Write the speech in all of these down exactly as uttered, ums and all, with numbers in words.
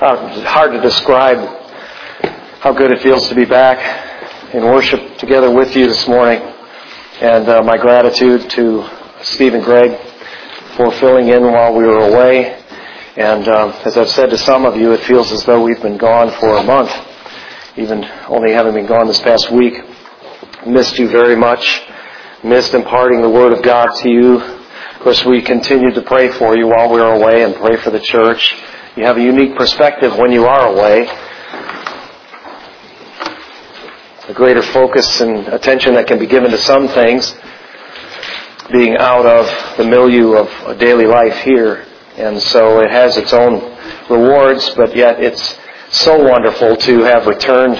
Uh, hard to describe how good it feels to be back in worship together with you this morning. And uh, my gratitude to Steve and Greg for filling in while we were away. And um, as I've said to some of you, it feels as though we've been gone for a month, even only having been gone this past week. Missed you very much. Missed imparting the Word of God to you. Of course, we continued to pray for you while we were away and pray for the church. You have a unique perspective when you are away. A greater focus and attention that can be given to some things, being out of the milieu of daily life here. And so it has its own rewards, but yet it's so wonderful to have returned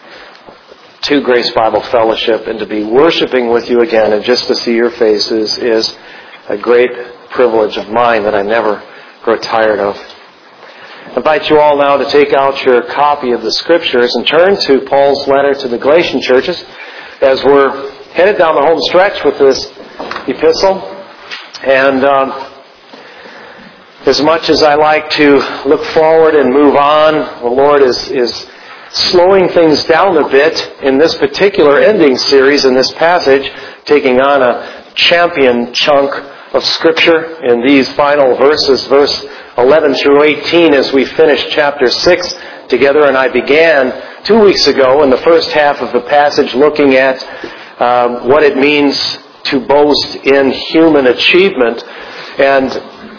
to Grace Bible Fellowship and to be worshiping with you again, and just to see your faces is a great privilege of mine that I never grow tired of. I invite you all now to take out your copy of the Scriptures and turn to Paul's letter to the Galatian churches as we're headed down the home stretch with this epistle. And um, as much as I like to look forward and move on, the Lord is, is slowing things down a bit in this particular ending series in this passage, taking on a champion chunk of Scripture in these final verses, verse eleven through eighteen, as we finish chapter six together. And I began two weeks ago in the first half of the passage looking at um, what it means to boast in human achievement, and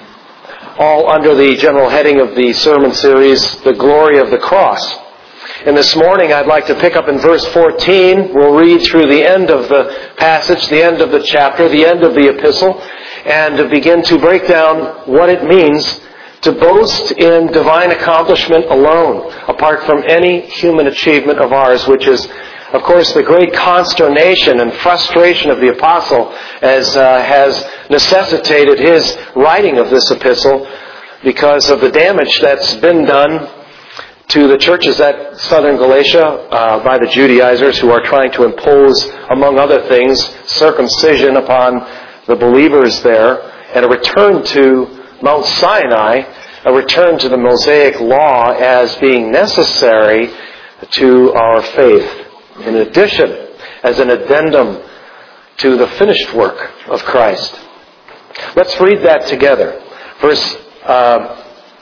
all under the general heading of the sermon series, The Glory of the Cross. And this morning I'd like to pick up in verse fourteen. We'll read through the end of the passage, the end of the chapter, the end of the epistle, and to begin to break down what it means to boast in divine accomplishment alone, apart from any human achievement of ours, which is, of course, the great consternation and frustration of the apostle, as uh, has necessitated his writing of this epistle because of the damage that's been done to the churches at southern Galatia uh, by the Judaizers, who are trying to impose, among other things, circumcision upon the believers there, and a return to Mount Sinai, a return to the Mosaic law as being necessary to our faith. In addition, as an addendum to the finished work of Christ. Let's read that together. Verse, uh,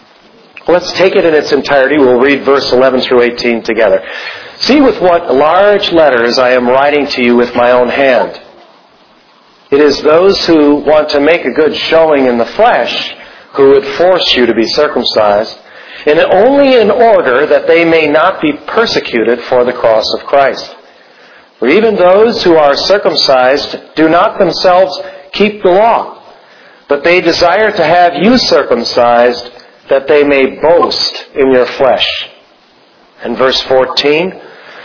let's take it in its entirety. We'll read verse eleven through eighteen together. See with what large letters I am writing to you with my own hand. It is those who want to make a good showing in the flesh who would force you to be circumcised, and only in order that they may not be persecuted for the cross of Christ. For even those who are circumcised do not themselves keep the law, but they desire to have you circumcised, that they may boast in your flesh. And verse fourteen,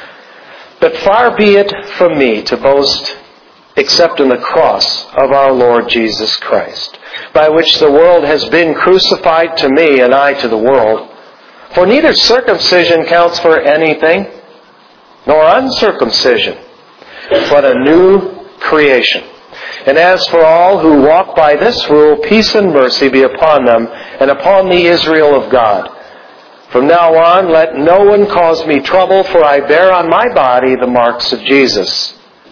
but far be it from me to boast except in the cross of our Lord Jesus Christ, by which the world has been crucified to me and I to the world. For neither circumcision counts for anything, nor uncircumcision, but a new creation. And as for all who walk by this rule, peace and mercy be upon them and upon the Israel of God. From now on, let no one cause me trouble, for I bear on my body the marks of Jesus.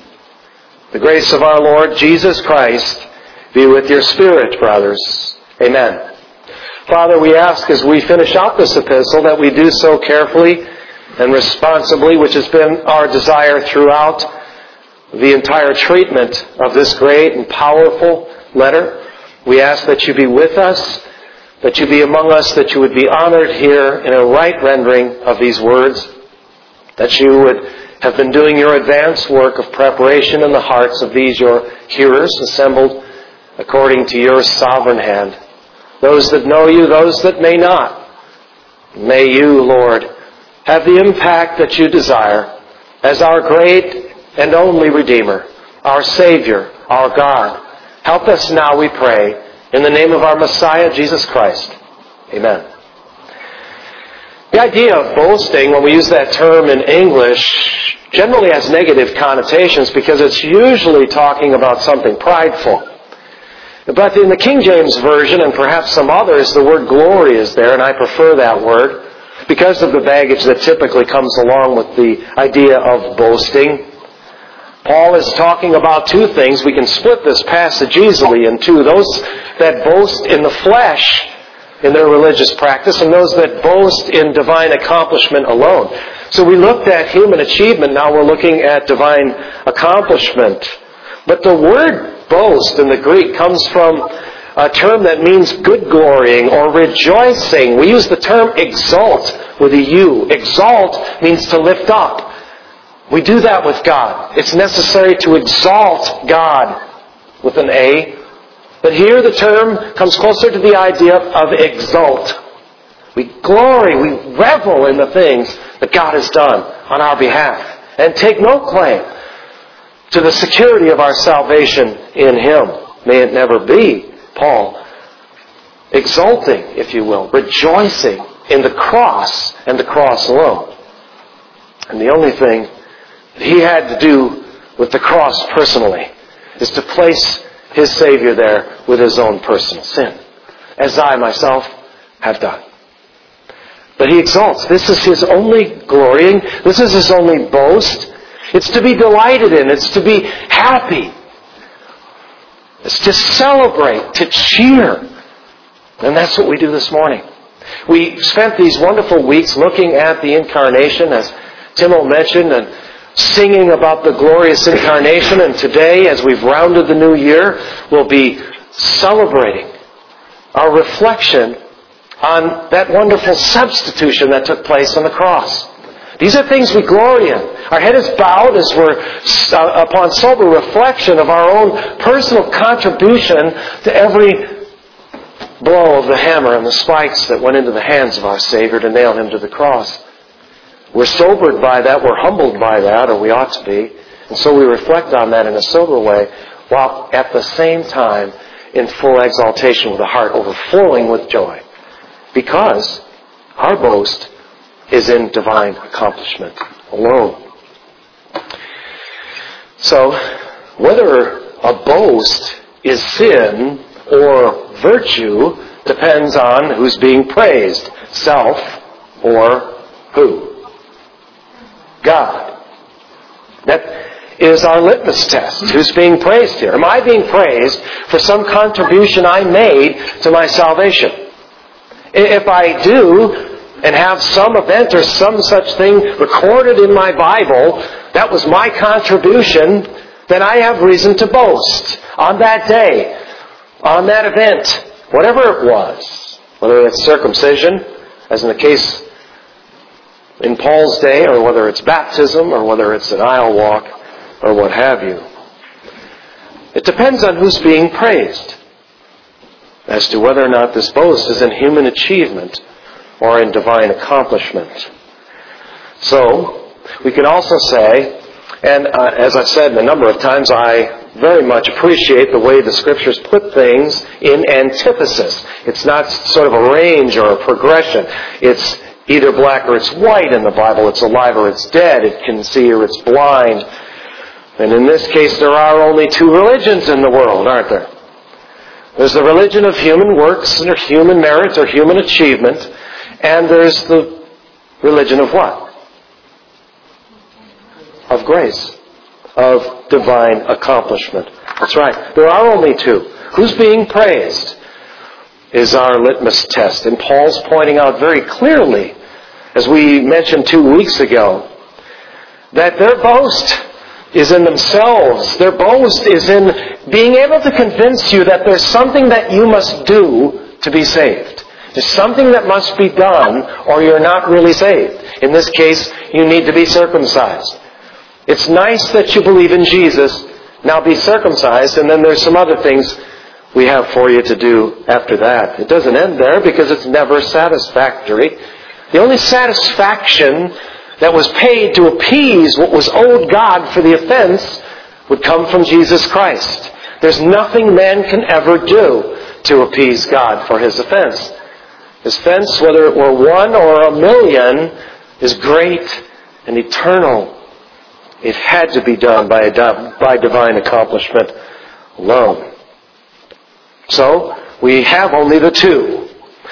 The grace of our Lord Jesus Christ be with your spirit, brothers. Amen. Father, we ask as we finish out this epistle that we do so carefully and responsibly, which has been our desire throughout the entire treatment of this great and powerful letter. We ask that you be with us, that you be among us, that you would be honored here in a right rendering of these words, that you would have been doing your advanced work of preparation in the hearts of these your hearers assembled according to your sovereign hand. Those that know you, those that may not. May you, Lord, have the impact that you desire as our great and only Redeemer, our Savior, our God. Help us now, we pray, in the name of our Messiah, Jesus Christ. Amen. The idea of boasting, when we use that term in English, generally has negative connotations because it's usually talking about something prideful. But in the King James Version, and perhaps some others, the word glory is there, and I prefer that word. because of the baggage that typically comes along with the idea of boasting. Paul is talking about two things. We can split this passage easily in two. Those that boast in the flesh in their religious practice, and those that boast in divine accomplishment alone. So we looked at human achievement, now we're looking at divine accomplishment. But the word boast in the Greek comes from a term that means good glorying or rejoicing. We use the term exalt with a U. Exalt means to lift up. We do that with God. It's necessary to exalt God with an A. But here the term comes closer to the idea of exalt. We glory, we revel in the things that God has done on our behalf and take no claim to the security of our salvation in Him. May it never be, Paul, exulting, if you will, rejoicing in the cross and the cross alone. And the only thing that he had to do with the cross personally is to place his Savior there with his own personal sin, as I myself have done. But he exalts. This is his only glorying. This is his only boast. It's to be delighted in. It's to be happy. It's to celebrate, to cheer. And that's what we do this morning. We spent these wonderful weeks looking at the Incarnation, as Timo mentioned, and singing about the glorious Incarnation. And today, as we've rounded the new year, we'll be celebrating our reflection on that wonderful substitution that took place on the cross. These are things we glory in. Our head is bowed as we're uh, upon sober reflection of our own personal contribution to every blow of the hammer and the spikes that went into the hands of our Savior to nail Him to the cross. We're sobered by that, we're humbled by that, or we ought to be. And so we reflect on that in a sober way, while at the same time in full exaltation with a heart overflowing with joy. Because our boast is in divine accomplishment alone. So, whether a boast is sin or virtue depends on who's being praised, self or who? God. That is our litmus test. Who's being praised here? Am I being praised for some contribution I made to my salvation? If I do, and have some event or some such thing recorded in my Bible, that was my contribution, then I have reason to boast on that day, on that event, whatever it was. Whether it's circumcision, as in the case in Paul's day, or whether it's baptism, or whether it's an aisle walk, or what have you. It depends on who's being praised as to whether or not this boast is in human achievement or in divine accomplishment. So, we can also say, and uh, as I've said a number of times, I very much appreciate the way the Scriptures put things in antithesis. It's not sort of a range or a progression. It's either black or it's white in the Bible. It's alive or it's dead. It can see or it's blind. And in this case, there are only two religions in the world, aren't there? There's the religion of human works or human merit or human achievement. And there's the religion of what? Of grace. Of divine accomplishment. That's right. There are only two. Who's being praised is our litmus test. And Paul's pointing out very clearly, as we mentioned two weeks ago, that their boast is in themselves. Their boast is in being able to convince you that there's something that you must do to be saved. There's something that must be done or you're not really saved. In this case, you need to be circumcised. It's nice that you believe in Jesus, now be circumcised, and then there's some other things we have for you to do after that. It doesn't end there because it's never satisfactory. The only satisfaction that was paid to appease what was owed God for the offense would come from Jesus Christ. There's nothing man can ever do to appease God for his offense. His offense, whether it were one or a million, is great and eternal. It had to be done by, a, by divine accomplishment alone. So, we have only the two.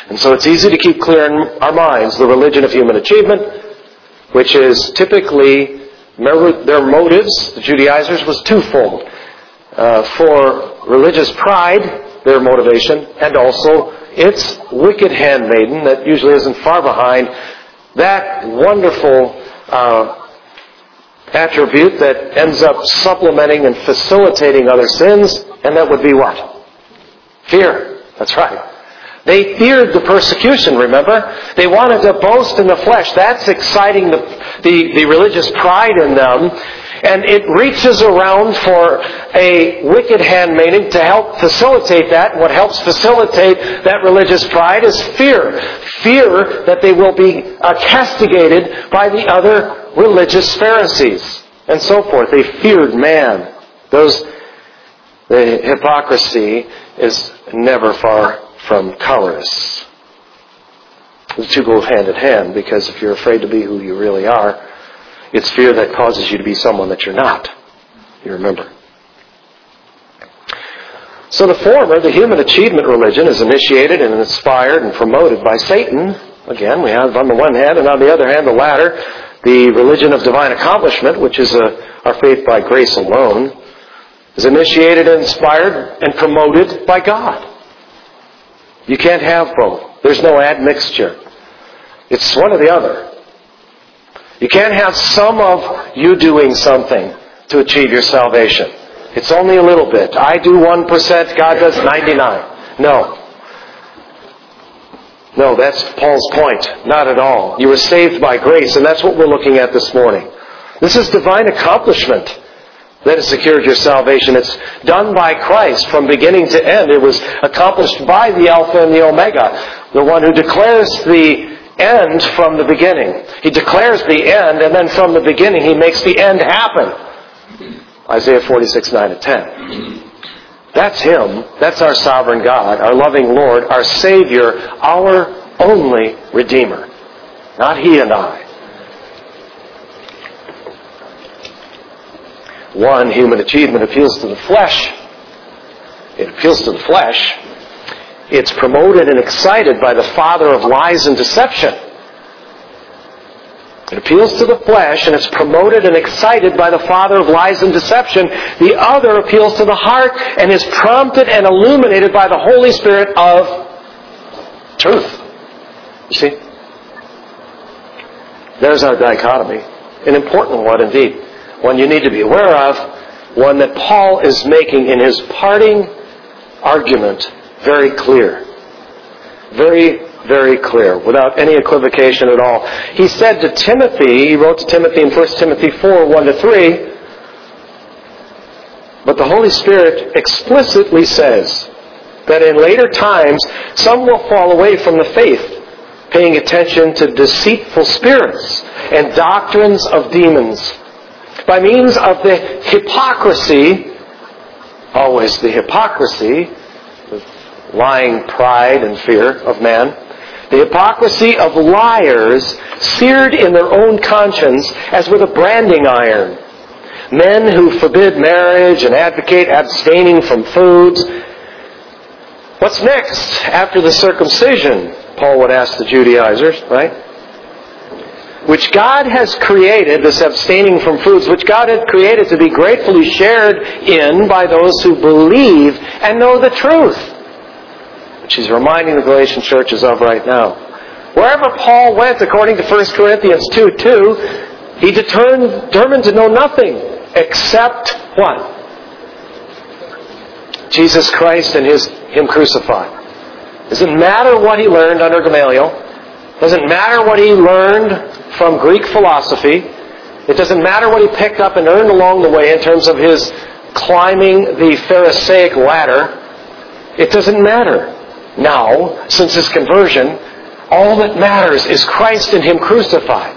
And so it's easy to keep clear in our minds the religion of human achievement, which is typically, remember their motives, the Judaizers, was twofold. Uh, for religious pride, their motivation, and also its wicked handmaiden that usually isn't far behind, that wonderful uh, attribute that ends up supplementing and facilitating other sins, and that would be what? Fear. That's right. They feared the persecution, remember? They wanted to boast in the flesh. That's exciting the, the, the religious pride in them. And it reaches around for a wicked handmaiden to help facilitate that. What helps facilitate that religious pride is fear. Fear that they will be uh, castigated by the other religious Pharisees and so forth. They feared man. Those, the hypocrisy is never far from cowardice. The two go hand in hand, because if you're afraid to be who you really are, it's fear that causes you to be someone that you're not. You remember. So the former, the human achievement religion, is initiated and inspired and promoted by Satan. Again, we have on the one hand, and on the other hand, the latter, the religion of divine accomplishment, which is a, our faith by grace alone, is initiated and inspired and promoted by God. You can't have both. There's no admixture. It's one or the other. You can't have some of you doing something to achieve your salvation. It's only a little bit. I do one percent, God does ninety-nine. No. No, that's Paul's point. Not at all. You were saved by grace, and that's what we're looking at this morning. This is divine accomplishment that has secured your salvation. It's done by Christ from beginning to end. It was accomplished by the Alpha and the Omega, the one who declares the end from the beginning. He declares the end, and then from the beginning He makes the end happen. Isaiah forty-six, nine to ten. That's Him. That's our sovereign God, our loving Lord, our Savior, our only Redeemer. Not He and I. One, human achievement appeals to the flesh. It appeals to the flesh. It's promoted and excited by the father of lies and deception. It appeals to the flesh, and it's promoted and excited by the father of lies and deception. The other appeals to the heart and is prompted and illuminated by the Holy Spirit of truth. You see? There's our dichotomy. An important one indeed. One you need to be aware of. One that Paul is making in his parting argument very clear. Very, very clear, without any equivocation at all. He said to Timothy, he wrote to Timothy in First Timothy four, one to three, but the Holy Spirit explicitly says that in later times some will fall away from the faith, paying attention to deceitful spirits and doctrines of demons, by means of the hypocrisy, always the hypocrisy, lying pride and fear of man, the hypocrisy of liars seared in their own conscience as with a branding iron. Men who forbid marriage and advocate abstaining from foods. What's next after the circumcision? Paul would ask the Judaizers, right? Which God has created, this abstaining from foods, which God had created to be gratefully shared in by those who believe and know the truth. Which he's reminding the Galatian churches of right now. Wherever Paul went, according to First Corinthians two two, he determined to know nothing except what? Jesus Christ and his Him crucified. Doesn't matter what he learned under Gamaliel. Doesn't matter what he learned from Greek philosophy. It doesn't matter what he picked up and earned along the way in terms of his climbing the Pharisaic ladder. It doesn't matter. Now, since his conversion, all that matters is Christ and Him crucified.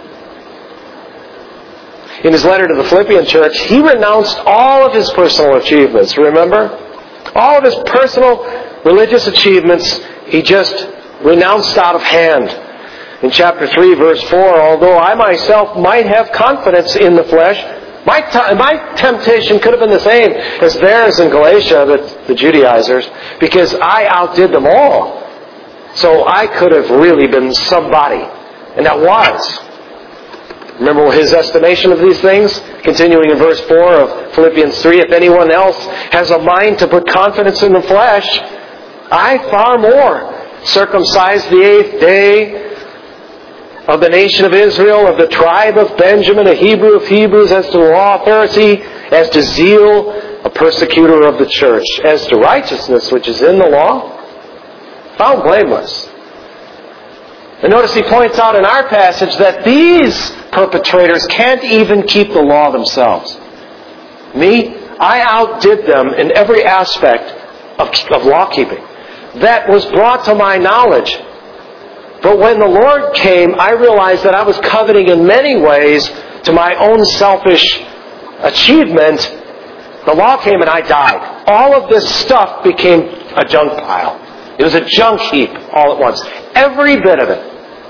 In his letter to the Philippian church, he renounced all of his personal achievements, remember? All of his personal religious achievements, he just renounced out of hand. In chapter three, verse four, although I myself might have confidence in the flesh, My, t- my temptation could have been the same as theirs in Galatia, the, the Judaizers, because I outdid them all. So I could have really been somebody. And that was. Remember his estimation of these things? Continuing in verse four of Philippians three, if anyone else has a mind to put confidence in the flesh, I far more. Circumcised the eighth day, of the nation of Israel, of the tribe of Benjamin, a Hebrew of Hebrews, as to law, a Pharisee, as to zeal, a persecutor of the church, as to righteousness which is in the law, found blameless. And notice he points out in our passage that these perpetrators can't even keep the law themselves. Me, I outdid them in every aspect of, of law keeping. That was brought to my knowledge. But when the Lord came, I realized that I was coveting in many ways to my own selfish achievement. The law came and I died. All of this stuff became a junk pile. It was a junk heap all at once. Every bit of it.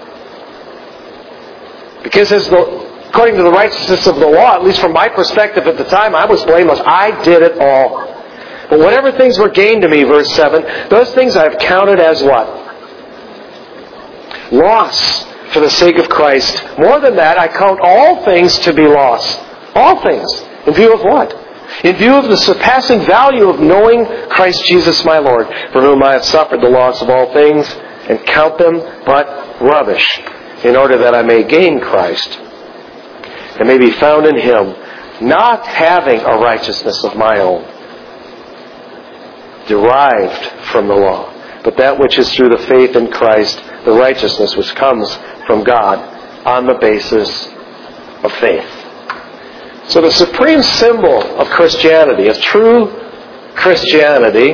Because as the, according to the righteousness of the law, at least from my perspective at the time, I was blameless. I did it all. But whatever things were gained to me, verse seven, those things I have counted as what? Loss for the sake of Christ. More than that, I count all things to be loss. All things. In view of what? In view of the surpassing value of knowing Christ Jesus my Lord, for whom I have suffered the loss of all things, and count them but rubbish, in order that I may gain Christ, and may be found in Him, not having a righteousness of my own, derived from the law, but that which is through the faith in Christ, the righteousness which comes from God on the basis of faith. So the supreme symbol of Christianity, of true Christianity,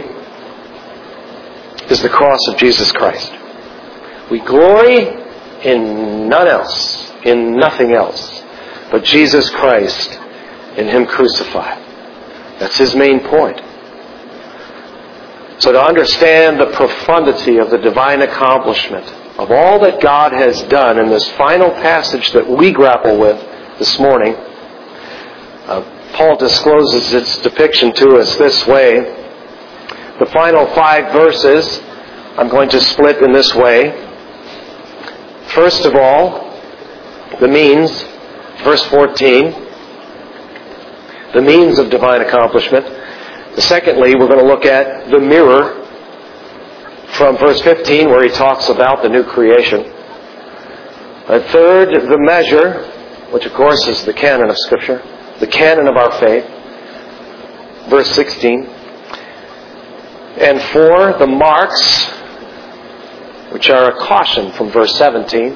is the cross of Jesus Christ. We glory in none else, in nothing else, but Jesus Christ and Him crucified. That's His main point. So to understand the profundity of the divine accomplishment of all that God has done in this final passage that we grapple with this morning, uh, Paul discloses its depiction to us this way. The final five verses I'm going to split in this way. First of all, the means, verse fourteen, the means of divine accomplishment. Secondly, we're going to look at the mirror from verse fifteen, where he talks about the new creation. And third, the measure, which of course is the canon of Scripture, the canon of our faith, verse sixteen. And four, the marks, which are a caution from verse seventeen.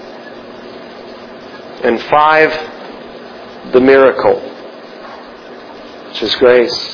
And five, the miracle, which is grace.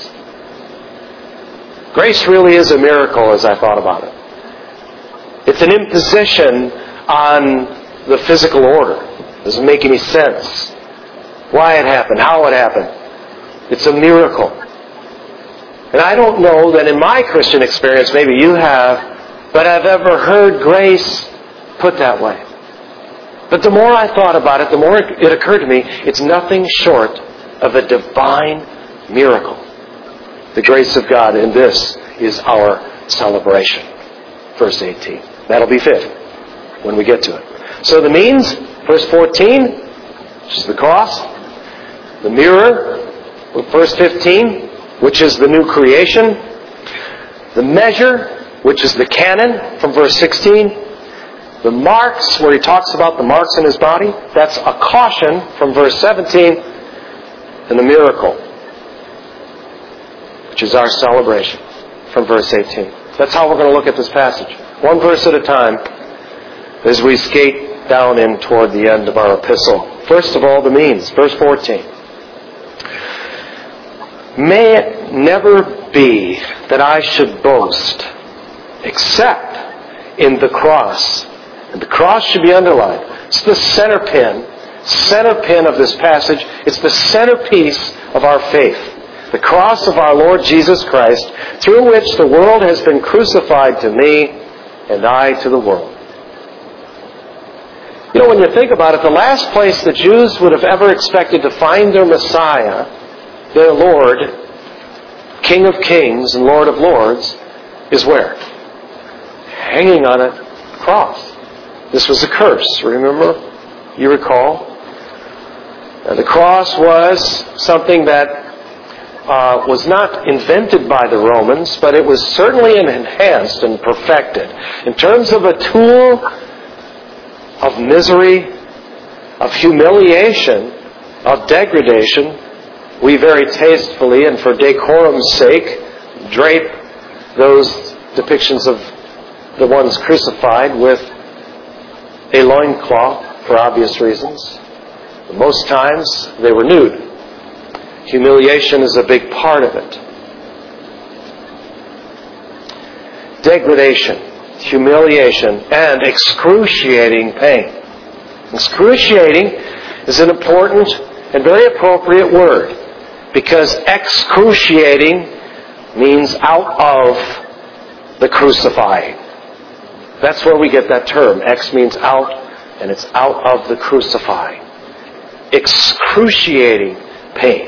Grace really is a miracle, as I thought about it. It's an imposition on the physical order. It doesn't make any sense. Why it happened, how it happened. It's a miracle. And I don't know that in my Christian experience, maybe you have, but I've ever heard grace put that way. But the more I thought about it, the more it occurred to me, it's nothing short of a divine miracle. The grace of God, and this is our celebration. Verse eighteen. That'll be fifth when we get to it. So the means, verse fourteen, which is the cross. The mirror, verse fifteen, which is the new creation. The measure, which is the canon, from verse sixteen. The marks, where he talks about the marks in his body. That's a caution, from verse seventeen. And the miracle, which is our celebration, from verse eighteen. That's how we're going to look at this passage. One verse at a time as we skate down in toward the end of our epistle. First of all, the means. Verse fourteen. May it never be that I should boast except in the cross. And the cross should be underlined. It's the center pin, center pin of this passage. It's the centerpiece of our faith. The cross of our Lord Jesus Christ, through which the world has been crucified to me, and I to the world. You know, when you think about it, the last place the Jews would have ever expected to find their Messiah, their Lord, King of Kings and Lord of Lords, is where? Hanging on a cross. This was a curse, remember? You recall? Now, the cross was something that uh, was not invented by the Romans, but it was certainly enhanced and perfected. In terms of a tool of misery, of humiliation, of degradation, we very tastefully and for decorum's sake drape those depictions of the ones crucified with a loincloth for obvious reasons. Most times they were nude. Humiliation is a big part of it. Degradation, humiliation, and excruciating pain. Excruciating is an important and very appropriate word, because excruciating means out of the crucifying. That's where we get that term. Ex means out, and it's out of the crucifying. Excruciating pain.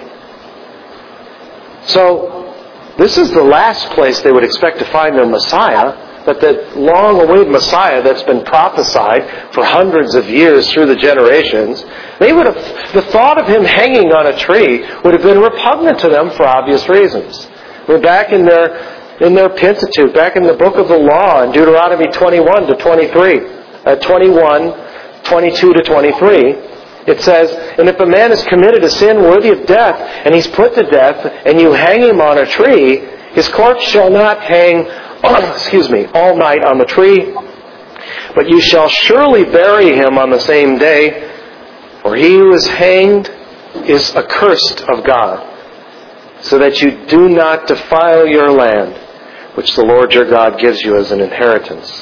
So, this is the last place they would expect to find their Messiah, but that long-awaited Messiah that's been prophesied for hundreds of years through the generations, they would have, the thought of him hanging on a tree would have been repugnant to them for obvious reasons. We're back in their in their Pentateuch, back in the book of the law, in Deuteronomy twenty-one to twenty-three, uh, twenty-one, twenty-two to twenty-three. It says, and if a man has committed a sin worthy of death, and he's put to death, and you hang him on a tree, his corpse shall not hang, oh, excuse me, all night on the tree, but you shall surely bury him on the same day, for he who is hanged is accursed of God, so that you do not defile your land, which the Lord your God gives you as an inheritance.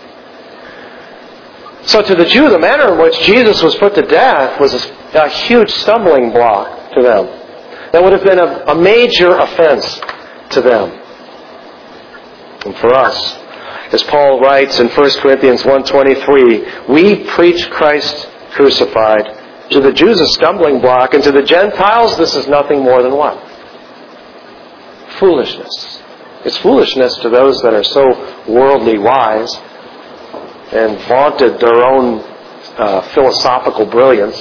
So to the Jew, the manner in which Jesus was put to death was a, a huge stumbling block to them. That would have been a, a major offense to them. And for us, as Paul writes in First Corinthians one twenty-three, we preach Christ crucified. To the Jews a stumbling block, and to the Gentiles this is nothing more than what? Foolishness. It's foolishness to those that are so worldly wise and vaunted their own uh, philosophical brilliance.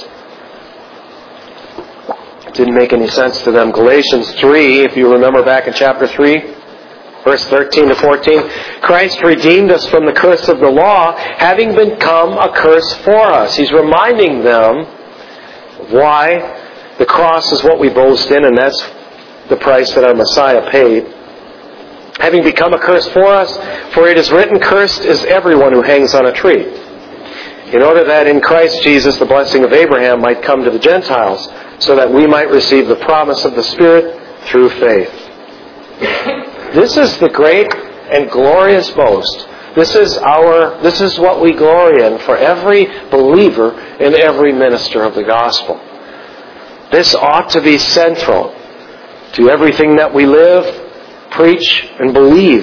It didn't make any sense to them. Galatians three, if you remember back in chapter three, verse thirteen to fourteen, Christ redeemed us from the curse of the law, having become a curse for us. He's reminding them why the cross is what we boast in, and that's the price that our Messiah paid. Having become a curse for us, for it is written, cursed is everyone who hangs on a tree. In order that in Christ Jesus the blessing of Abraham might come to the Gentiles, so that we might receive the promise of the Spirit through faith. This is the great and glorious boast. This is our, this is what we glory in for every believer and every minister of the gospel. This ought to be central to everything that we live, preach, and believe.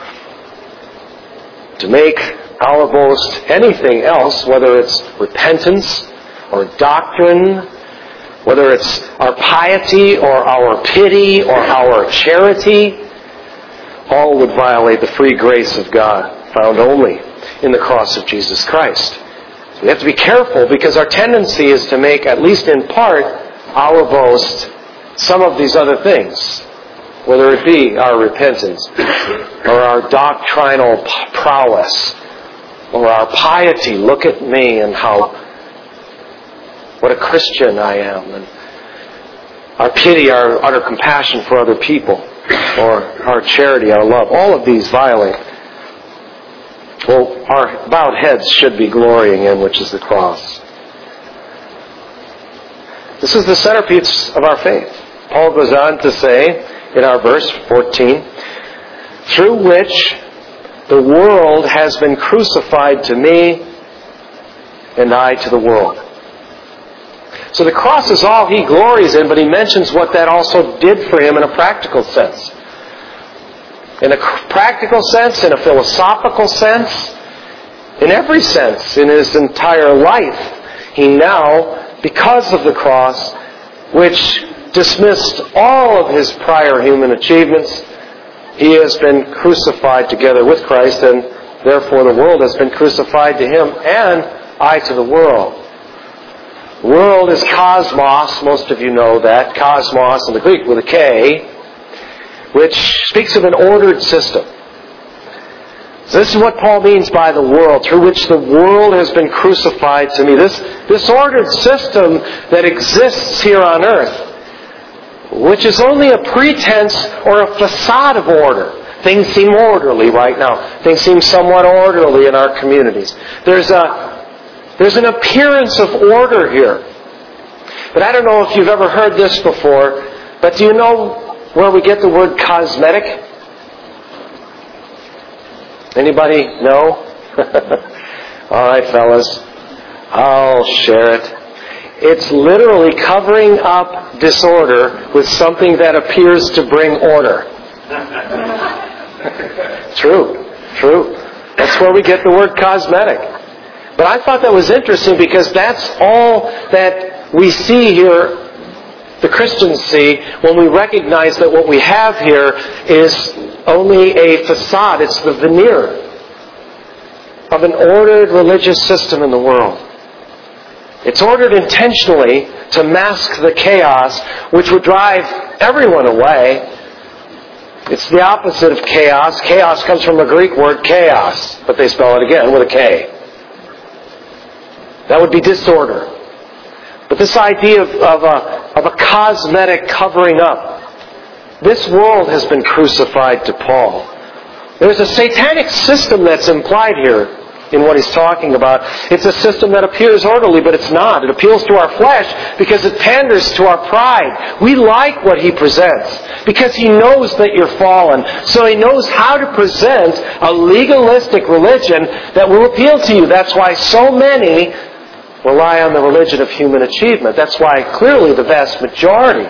To make our boast anything else, whether it's repentance or doctrine, whether it's our piety or our pity or our charity, all would violate the free grace of God found only in the cross of Jesus Christ. So we have to be careful, because our tendency is to make, at least in part, our boast some of these other things. Whether it be our repentance, or our doctrinal prowess, or our piety. Look at me and how, what a Christian I am. And our pity, our utter compassion for other people, or our charity, our love. All of these violate. Well, our bowed heads should be glorying in, which is the cross. This is the centerpiece of our faith. Paul goes on to say, in our verse fourteen, through which the world has been crucified to me, and I to the world. So the cross is all he glories in, but he mentions what that also did for him in a practical sense. In a practical sense, in a philosophical sense, in every sense, in his entire life, he now, because of the cross, which dismissed all of his prior human achievements, he has been crucified together with Christ, and Therefore the world has been crucified to him, and I to the world. World is cosmos. Most of you know that. Cosmos in the Greek with a K, which speaks of an ordered system. So this is what Paul means by the world, through which the world has been crucified to me. This, this ordered system that exists here on earth, which is only a pretense or a facade of order. Things seem orderly right now. Things seem somewhat orderly in our communities. There's a, there's an appearance of order here. But I don't know if you've ever heard this before, but do you know where we get the word cosmetic? Anybody know? All right, fellas. I'll share it. It's literally covering up disorder with something that appears to bring order. True. True. That's where we get the word cosmetic. But I thought that was interesting because that's all that we see here, the Christians see, when we recognize that what we have here is only a facade. It's the veneer of an ordered religious system in the world. It's ordered intentionally to mask the chaos which would drive everyone away. It's the opposite of chaos. Chaos comes from the Greek word chaos, but they spell it again with a K. That would be disorder. But this idea of, of, a, of a cosmetic covering up, this world has been crucified to Paul. There's a satanic system that's implied here in what he's talking about. It's a system that appears orderly, but it's not. It appeals to our flesh because it panders to our pride. We like what he presents because he knows that you're fallen. So he knows how to present a legalistic religion that will appeal to you. That's why so many rely on the religion of human achievement. That's why clearly the vast majority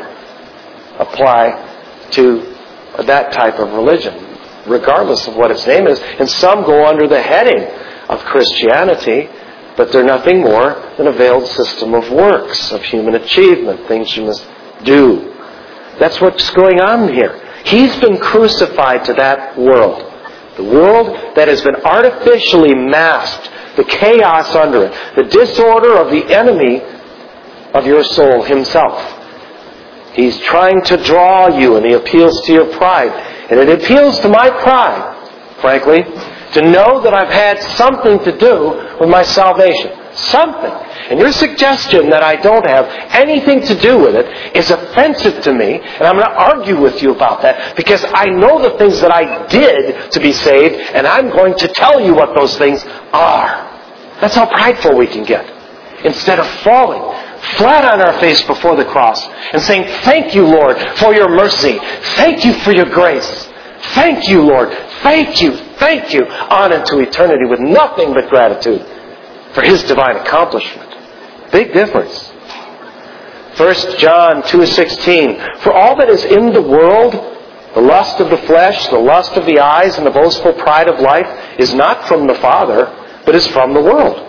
apply to that type of religion, regardless of what its name is. And some go under the heading of Christianity, but they're nothing more than a veiled system of works, of human achievement, things you must do. That's what's going on here. He's been crucified to that world. The world that has been artificially masked, the chaos under it, the disorder of the enemy of your soul himself. He's trying to draw you, and he appeals to your pride. And it appeals to my pride, frankly, to know that I've had something to do with my salvation. Something. And your suggestion that I don't have anything to do with it is offensive to me, and I'm going to argue with you about that because I know the things that I did to be saved, and I'm going to tell you what those things are. That's how prideful we can get. Instead of falling flat on our face before the cross and saying, thank you, Lord, for your mercy. Thank you for your grace. Thank you, Lord. Thank you. Thank you. On into eternity with nothing but gratitude for his divine accomplishment. Big difference. First John two sixteen. For all that is in the world, the lust of the flesh, the lust of the eyes, and the boastful pride of life is not from the Father, but is from the world.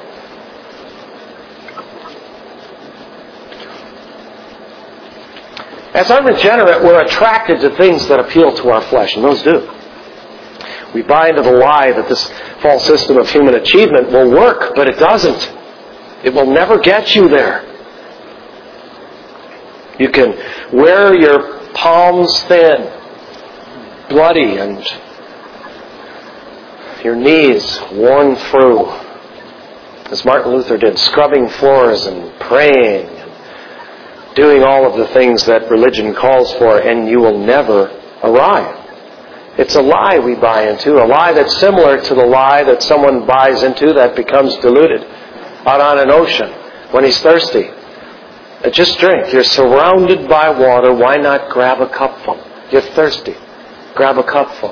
As unregenerate, we're attracted to things that appeal to our flesh, and those do. We buy into the lie that this false system of human achievement will work, but it doesn't. It will never get you there. You can wear your palms thin, bloody, and your knees worn through, as Martin Luther did, scrubbing floors and praying and doing all of the things that religion calls for, and you will never arrive. It's a lie we buy into, a lie that's similar to the lie that someone buys into that becomes diluted out on an ocean when he's thirsty. Just drink. You're surrounded by water. Why not grab a cupful? You're thirsty. Grab a cupful.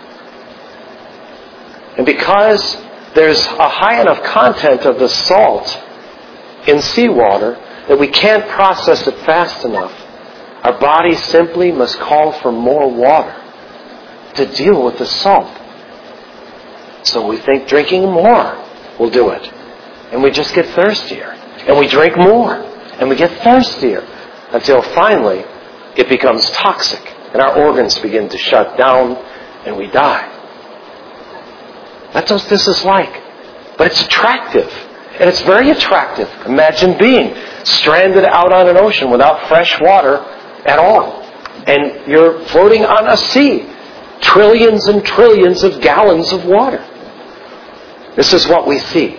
And because there's a high enough content of the salt in seawater that we can't process it fast enough, our body simply must call for more water to deal with the salt. So we think drinking more will do it. And we just get thirstier. And we drink more. And we get thirstier. Until finally it becomes toxic. And our organs begin to shut down and we die. That's what this is like. But it's attractive. And it's very attractive. Imagine being stranded out on an ocean without fresh water at all. And you're floating on a sea. Trillions and trillions of gallons of water. This is what we see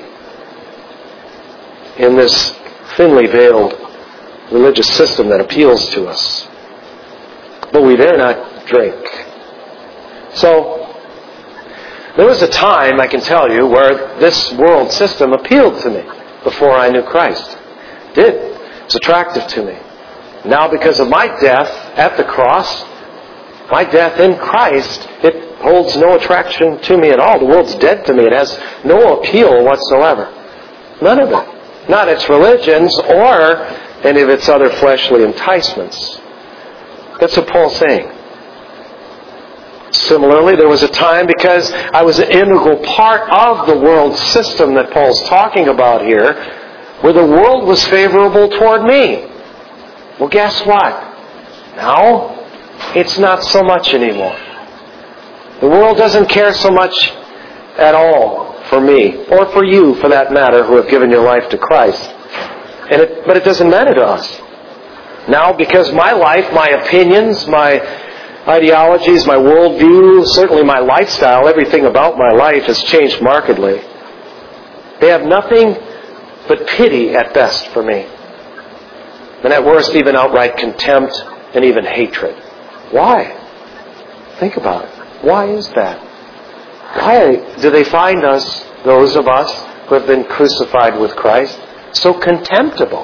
in this thinly veiled religious system that appeals to us. But we dare not drink. So, there was a time, I can tell you, where this world system appealed to me before I knew Christ. It did. It was attractive to me. Now, because of my death at the cross, my death in Christ, it holds no attraction to me at all. The world's dead to me. It has no appeal whatsoever. None of it. Not its religions or any of its other fleshly enticements. That's what Paul's saying. Similarly, there was a time, because I was an integral part of the world system that Paul's talking about here, where the world was favorable toward me. Well, guess what? Now, it's not so much anymore. The world doesn't care so much at all for me, or for you, for that matter, who have given your life to Christ. And it, but it doesn't matter to us. Now, because my life, my opinions, my ideologies, my worldview, certainly my lifestyle, everything about my life has changed markedly. They have nothing but pity at best for me. And at worst, even outright contempt and even hatred. Why? Think about it. Why is that? Why do they find us, those of us who have been crucified with Christ, so contemptible?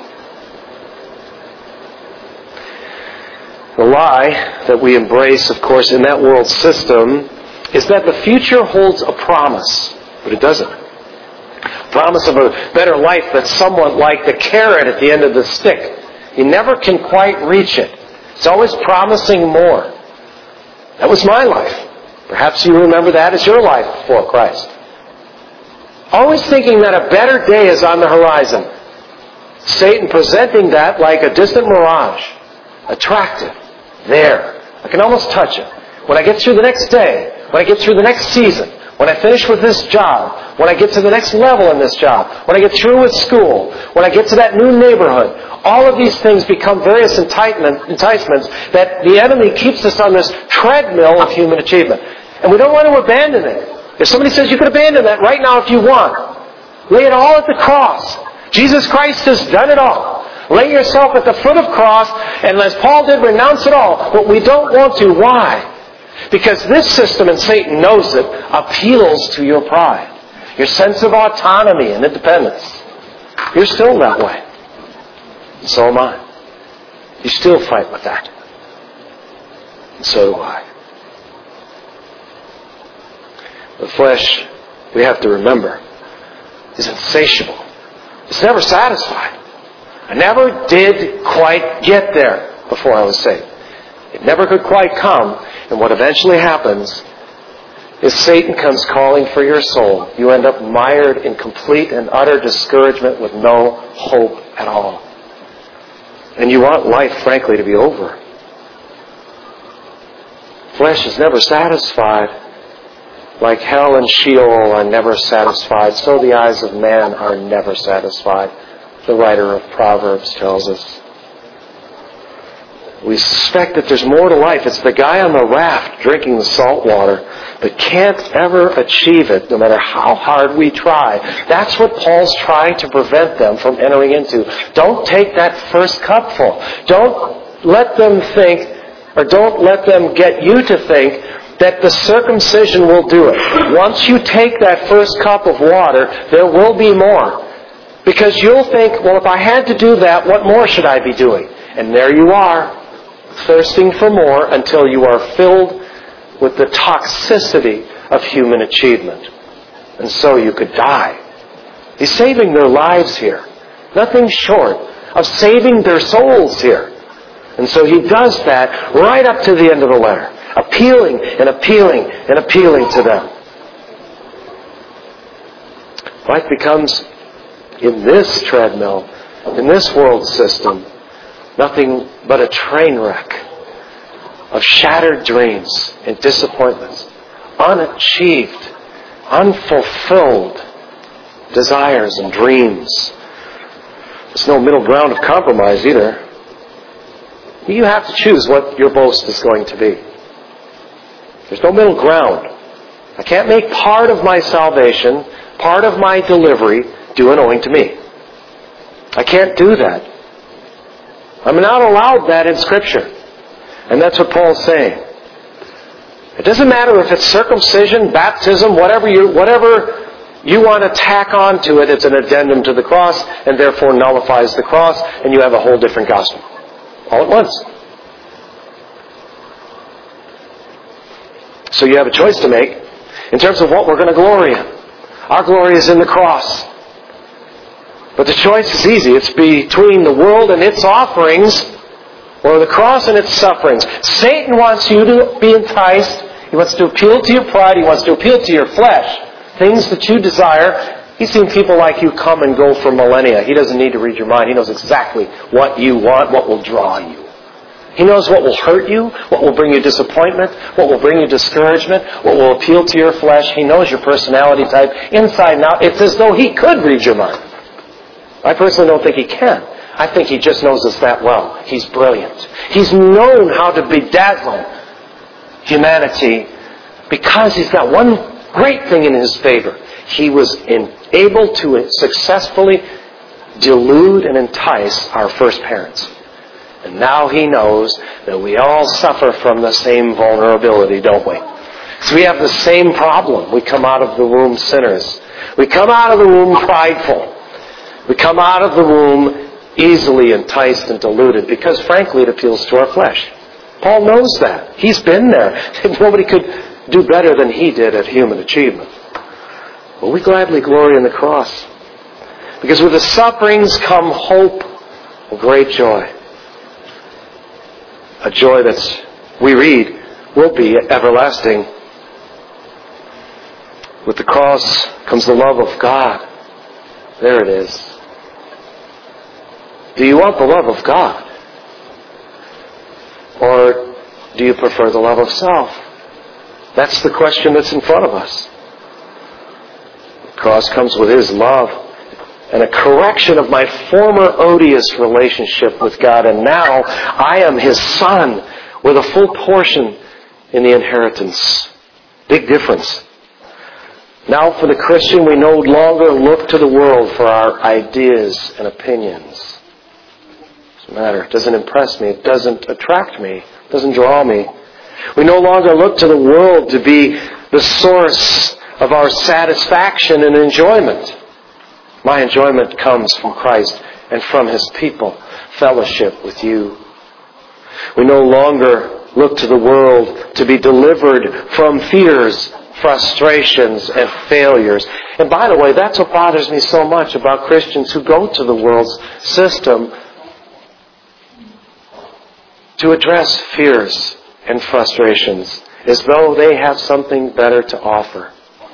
The lie that we embrace, of course, in that world system is that the future holds a promise, but it doesn't. A promise of a better life that's somewhat like the carrot at the end of the stick. You never can quite reach it. It's always promising more. That was my life. Perhaps you remember that as your life before Christ. Always thinking that a better day is on the horizon. Satan presenting that like a distant mirage. Attractive. There. I can almost touch it. When I get through the next day, when I get through the next season, when I finish with this job, when I get to the next level in this job, when I get through with school, when I get to that new neighborhood, all of these things become various enticements that the enemy keeps us on this treadmill of human achievement. And we don't want to abandon it. If somebody says you can abandon that right now if you want, lay it all at the cross. Jesus Christ has done it all. Lay yourself at the foot of the cross, and as Paul did, renounce it all. But we don't want to. Why? Because this system, and Satan knows it, appeals to your pride. Your sense of autonomy and independence. You're still that way. And so am I. You still fight with that. And so do I. The flesh, we have to remember, is insatiable. It's never satisfied. I never did quite get there before I was saved. It never could quite come. And what eventually happens is Satan comes calling for your soul. You end up mired in complete and utter discouragement with no hope at all. And you want life, frankly, to be over. Flesh is never satisfied. Like hell and Sheol are never satisfied, so the eyes of man are never satisfied. The writer of Proverbs tells us. We suspect that there's more to life. It's the guy on the raft drinking the salt water that can't ever achieve it, no matter how hard we try. That's what Paul's trying to prevent them from entering into. Don't take that first cupful. Don't let them think, or don't let them get you to think that the circumcision will do it. Once you take that first cup of water, there will be more. Because you'll think, well, if I had to do that, what more should I be doing? And there you are, thirsting for more until you are filled with the toxicity of human achievement. And so you could die. He's saving their lives here. Nothing short of saving their souls here. And so he does that right up to the end of the letter. Appealing and appealing and appealing to them. Life becomes, in this treadmill, in this world system, nothing but a train wreck of shattered dreams and disappointments, unachieved unfulfilled desires and dreams. There's no middle ground of compromise either. You have to choose what your boast is going to be. There's no middle ground. I can't make part of my salvation, part of my delivery, due and owing to me. I can't do that. I'm not allowed that in Scripture. And that's what Paul's saying. It doesn't matter if it's circumcision, baptism, whatever you, whatever you want to tack on to it, it's an addendum to the cross and therefore nullifies the cross, and you have a whole different gospel. All at once. So you have a choice to make in terms of what we're going to glory in. Our glory is in the cross. But the choice is easy. It's between the world and its offerings or the cross and its sufferings. Satan wants you to be enticed. He wants to appeal to your pride. He wants to appeal to your flesh. Things that you desire. He's seen people like you come and go for millennia. He doesn't need to read your mind. He knows exactly what you want, what will draw you. He knows what will hurt you, what will bring you disappointment, what will bring you discouragement, what will appeal to your flesh. He knows your personality type inside and out. It's as though he could read your mind. I personally don't think he can. I think he just knows us that well. He's brilliant. He's known how to bedazzle humanity because he's got one great thing in his favor. He was in, able to successfully delude and entice our first parents. And now he knows that we all suffer from the same vulnerability, don't we? So we have the same problem. We come out of the womb sinners. We come out of the womb prideful. We come out of the womb easily enticed and deluded because, frankly, it appeals to our flesh. Paul knows that. He's been there. Nobody could do better than he did at human achievement. But we gladly glory in the cross. Because with the sufferings come hope and great joy. A joy that's, we read, will be everlasting. With the cross comes the love of God. There it is. Do you want the love of God? Or do you prefer the love of self? That's the question that's in front of us. The cross comes with His love and a correction of my former odious relationship with God. And now I am His son with a full portion in the inheritance. Big difference. Now for the Christian, we no longer look to the world for our ideas and opinions. Doesn't matter. It doesn't impress me. It doesn't attract me. It doesn't draw me. We no longer look to the world to be the source of our satisfaction and enjoyment. My enjoyment comes from Christ and from His people. Fellowship with you. We no longer look to the world to be delivered from fears, frustrations, and failures. And by the way, that's what bothers me so much about Christians who go to the world's system to address fears and frustrations as though they have something better to offer.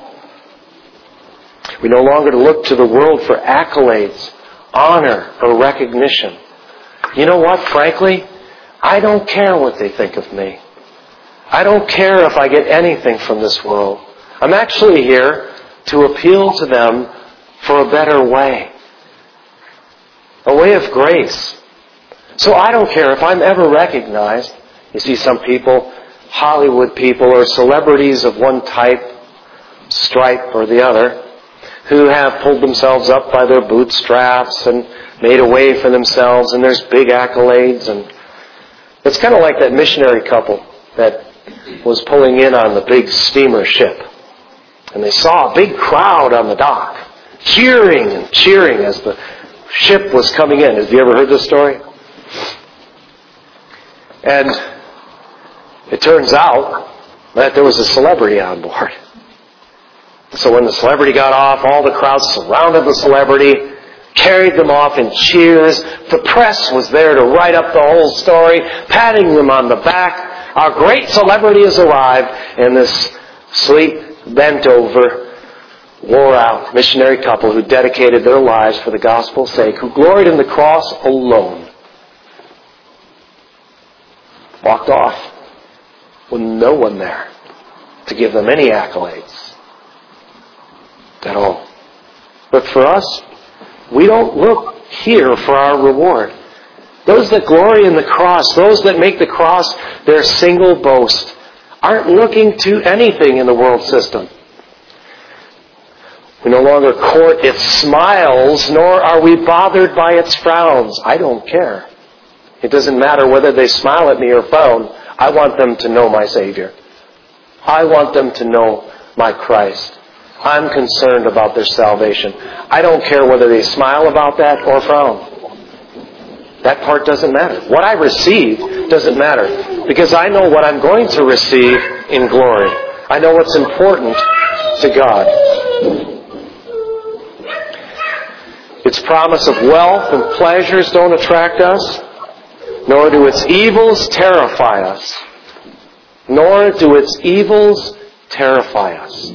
We no longer look to the world for accolades, honor, or recognition. You know what, frankly? I don't care what they think of me. I don't care if I get anything from this world. I'm actually here to appeal to them for a better way. A way of grace. So I don't care if I'm ever recognized. You see some people, Hollywood people or celebrities of one type, stripe or the other, who have pulled themselves up by their bootstraps and made a way for themselves, and there's big accolades. And it's kind of like that missionary couple that was pulling in on the big steamer ship. And they saw a big crowd on the dock, cheering and cheering as the ship was coming in. Have you ever heard this story? And it turns out that there was a celebrity on board. So when the celebrity got off, all the crowd surrounded the celebrity, carried them off in cheers. The press was there to write up the whole story, patting them on the back. Our great celebrity has arrived, and this sleep, bent over, wore out missionary couple who dedicated their lives for the gospel's sake, who gloried in the cross alone, walked off with no one there to give them any accolades. at all. But for us, we don't look here for our reward. Those that glory in the cross, those that make the cross their single boast, aren't looking to anything in the world system. We no longer court its smiles, nor are we bothered by its frowns. I don't care. It doesn't matter whether they smile at me or frown. I want them to know my Savior. I want them to know my Christ. I'm concerned about their salvation. I don't care whether they smile about that or frown. That part doesn't matter. What I receive doesn't matter, because I know what I'm going to receive in glory. I know what's important to God. Its promise of wealth and pleasures don't attract us, nor do its evils terrify us. Nor do its evils terrify us.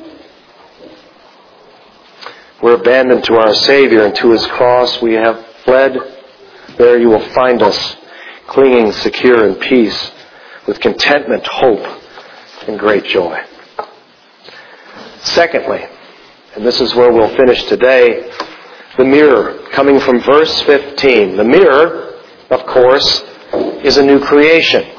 We're abandoned to our Savior and to His cross. We have fled. There you will find us, clinging secure in peace, with contentment, hope, and great joy. Secondly, and this is where we'll finish today, the mirror, coming from verse fifteen. The mirror, of course, is a new creation.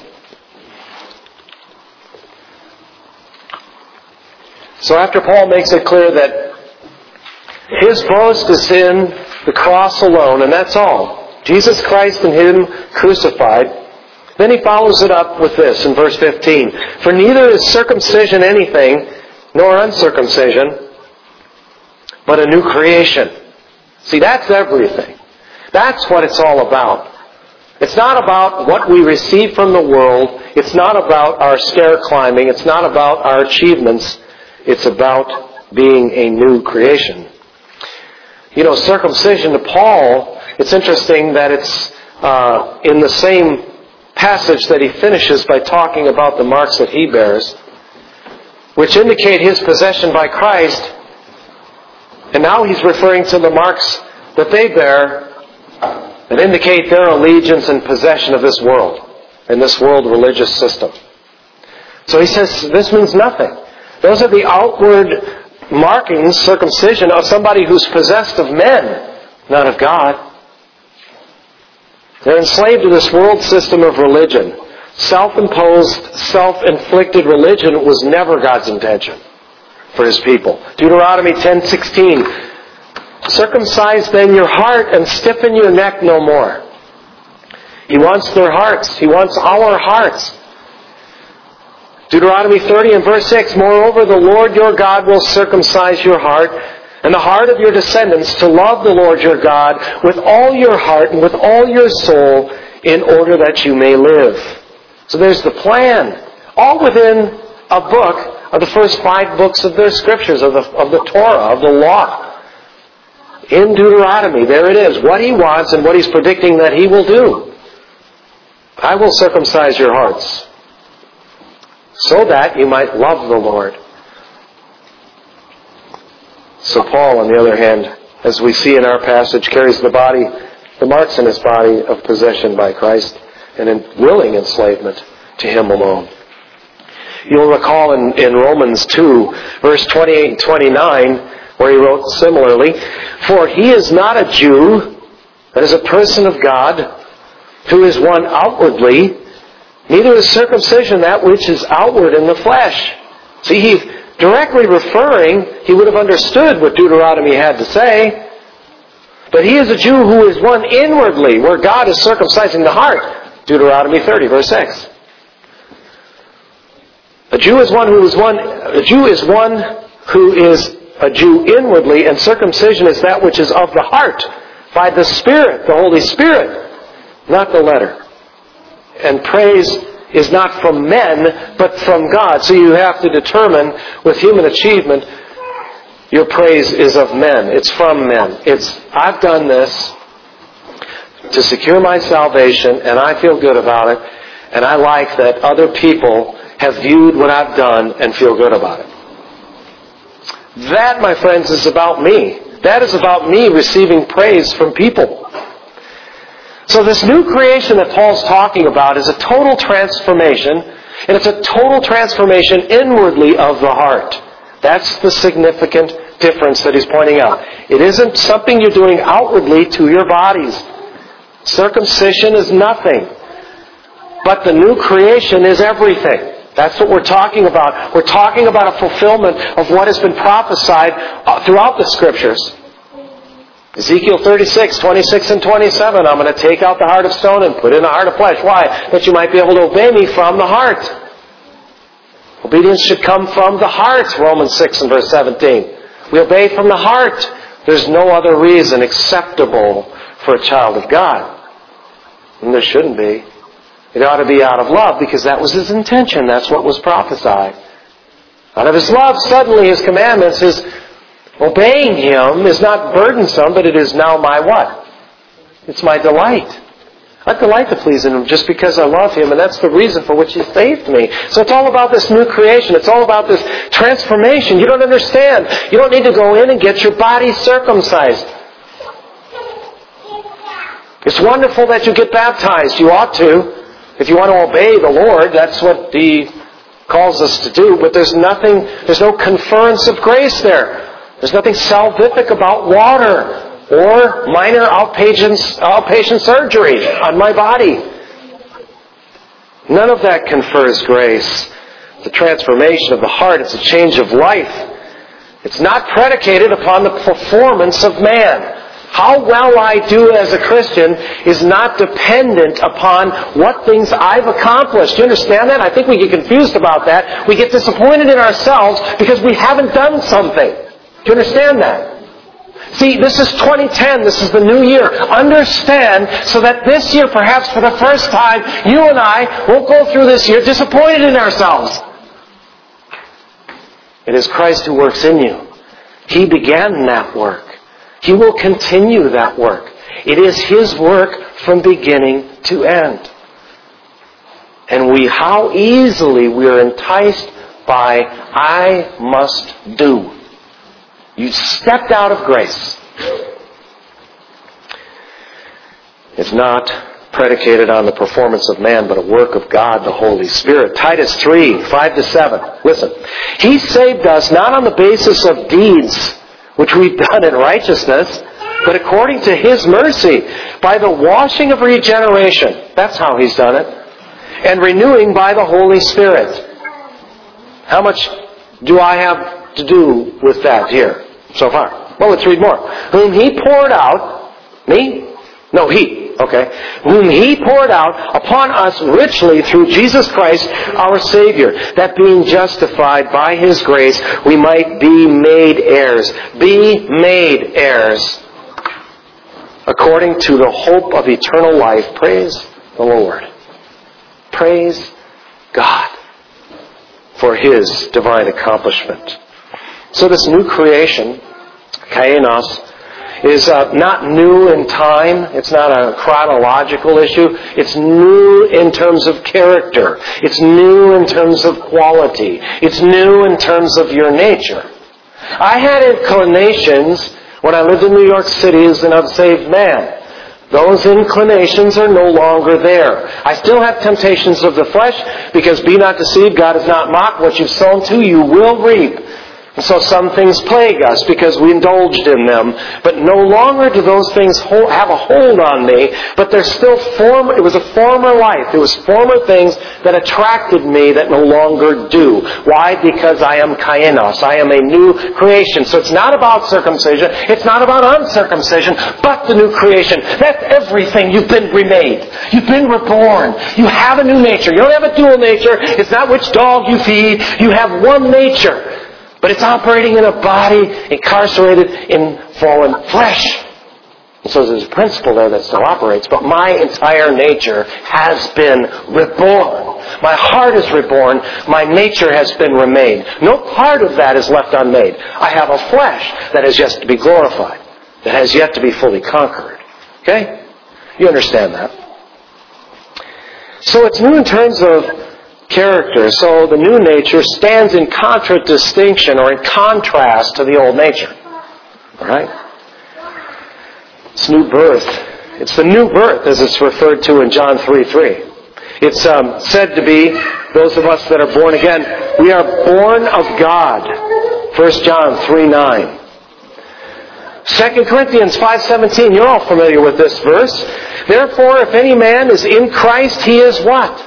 So after Paul makes it clear that his boast is in the cross alone, and that's all, Jesus Christ and Him crucified, then he follows it up with this in verse fifteen. For neither is circumcision anything, nor uncircumcision, but a new creation. See, that's everything. That's what it's all about. It's not about what we receive from the world. It's not about our stair climbing. It's not about our achievements. It's about being a new creation. You know, circumcision to Paul, it's interesting that it's uh, in the same passage that he finishes by talking about the marks that he bears, which indicate his possession by Christ. And now he's referring to the marks that they bear that indicate their allegiance and possession of this world and this world religious system. So he says this means nothing. Those are the outward markings, circumcision, of somebody who's possessed of men, not of God. They're enslaved to this world system of religion. Self-imposed, self-inflicted religion was never God's intention for His people. Deuteronomy ten sixteen. Circumcise then your heart and stiffen your neck no more. He wants their hearts. He wants our hearts. Deuteronomy thirty and verse six. Moreover, the Lord your God will circumcise your heart and the heart of your descendants to love the Lord your God with all your heart and with all your soul, in order that you may live. So there's the plan. All within a book of the first five books of their scriptures, of the, of the Torah, of the law. In Deuteronomy, there it is. What He wants and what He's predicting that He will do. I will circumcise your hearts, so that you might love the Lord. So Paul, on the other hand, as we see in our passage, carries the body, the marks in his body of possession by Christ and in willing enslavement to Him alone. You'll recall in, in Romans two, verse twenty-eight and twenty-nine, where he wrote similarly, for he is not a Jew, that is a person of God, who is one outwardly, neither is circumcision that which is outward in the flesh. See, he's directly referring, he would have understood what Deuteronomy had to say, but he is a Jew who is one inwardly, where God is circumcising the heart. Deuteronomy thirty, verse six. A Jew is one who is one, a Jew is one who is a Jew inwardly, and circumcision is that which is of the heart, by the Spirit, the Holy Spirit, not the letter. And praise is not from men, but from God. So you have to determine with human achievement, your praise is of men. It's from men. It's, I've done this to secure my salvation, and I feel good about it, and I like that other people have viewed what I've done and feel good about it. That, my friends, is about me. That is about me receiving praise from people. So this new creation that Paul's talking about is a total transformation, and it's a total transformation inwardly of the heart. That's the significant difference that he's pointing out. It isn't something you're doing outwardly to your bodies. Circumcision is nothing. But the new creation is everything. That's what we're talking about. We're talking about a fulfillment of what has been prophesied throughout the Scriptures. Ezekiel thirty-six, twenty-six and twenty-seven, I'm going to take out the heart of stone and put in a heart of flesh. Why? That you might be able to obey me from the heart. Obedience should come from the heart, Romans six and verse seventeen. We obey from the heart. There's no other reason acceptable for a child of God. And there shouldn't be. It ought to be out of love because that was His intention. That's what was prophesied. Out of His love, suddenly His commandments, His obeying Him is not burdensome, but it is now my what? It's my delight. I delight to please Him just because I love Him, and that's the reason for which He saved me. So it's all about this new creation. It's all about this transformation. You don't understand. You don't need to go in and get your body circumcised. It's wonderful that you get baptized. You ought to. If you want to obey the Lord, that's what He calls us to do. But there's nothing, there's no conference of grace there. There's nothing salvific about water or minor outpatient, outpatient surgery on my body. None of that confers grace. It's a transformation of the heart. It's a change of life. It's not predicated upon the performance of man. How well I do as a Christian is not dependent upon what things I've accomplished. Do you understand that? I think we get confused about that. We get disappointed in ourselves because we haven't done something. Do you understand that? See, this is twenty ten. This is the new year. Understand so that this year, perhaps for the first time, you and I won't go through this year disappointed in ourselves. It is Christ who works in you. He began that work. He will continue that work. It is His work from beginning to end. And we, how easily we are enticed by, I must do. You stepped out of grace. It's not predicated on the performance of man, but a work of God, the Holy Spirit. Titus three, five to seven. Listen. He saved us not on the basis of deeds, which we've done in righteousness, but according to His mercy, by the washing of regeneration. That's how He's done it. And renewing by the Holy Spirit. How much do I have to do with that here so far? Well, let's read more. Whom He poured out, me? No, He. Okay. Whom He poured out upon us richly through Jesus Christ our Savior, that being justified by His grace, we might be made heirs. Be made heirs. According to the hope of eternal life. Praise the Lord. Praise God for His divine accomplishment. So this new creation, kainos, is uh, not new in time. It's not a chronological issue. It's new in terms of character. It's new in terms of quality. It's new in terms of your nature. I had inclinations when I lived in New York City as an unsaved man. Those inclinations are no longer there. I still have temptations of the flesh because be not deceived, God is not mocked. What you've sown to, you will reap. And so some things plague us because we indulged in them. But no longer do those things hold, have a hold on me, but they're still former, it was a former life. It was former things that attracted me that no longer do. Why? Because I am kainos. I am a new creation. So it's not about circumcision. It's not about uncircumcision, but the new creation. That's everything. You've been remade. You've been reborn. You have a new nature. You don't have a dual nature. It's not which dog you feed. You have one nature. But it's operating in a body incarcerated in fallen flesh. And so there's a principle there that still operates. But my entire nature has been reborn. My heart is reborn. My nature has been remade. No part of that is left unmade. I have a flesh that has yet to be glorified. That has yet to be fully conquered. Okay? You understand that. So it's new in terms of character. So the new nature stands in contradistinction or in contrast to the old nature. Alright? It's new birth. It's the new birth as it's referred to in John three three. It's um, said to be, those of us that are born again, we are born of God. First John three nine. Second Corinthians five seventeen, you're all familiar with this verse. Therefore, if any man is in Christ, he is what?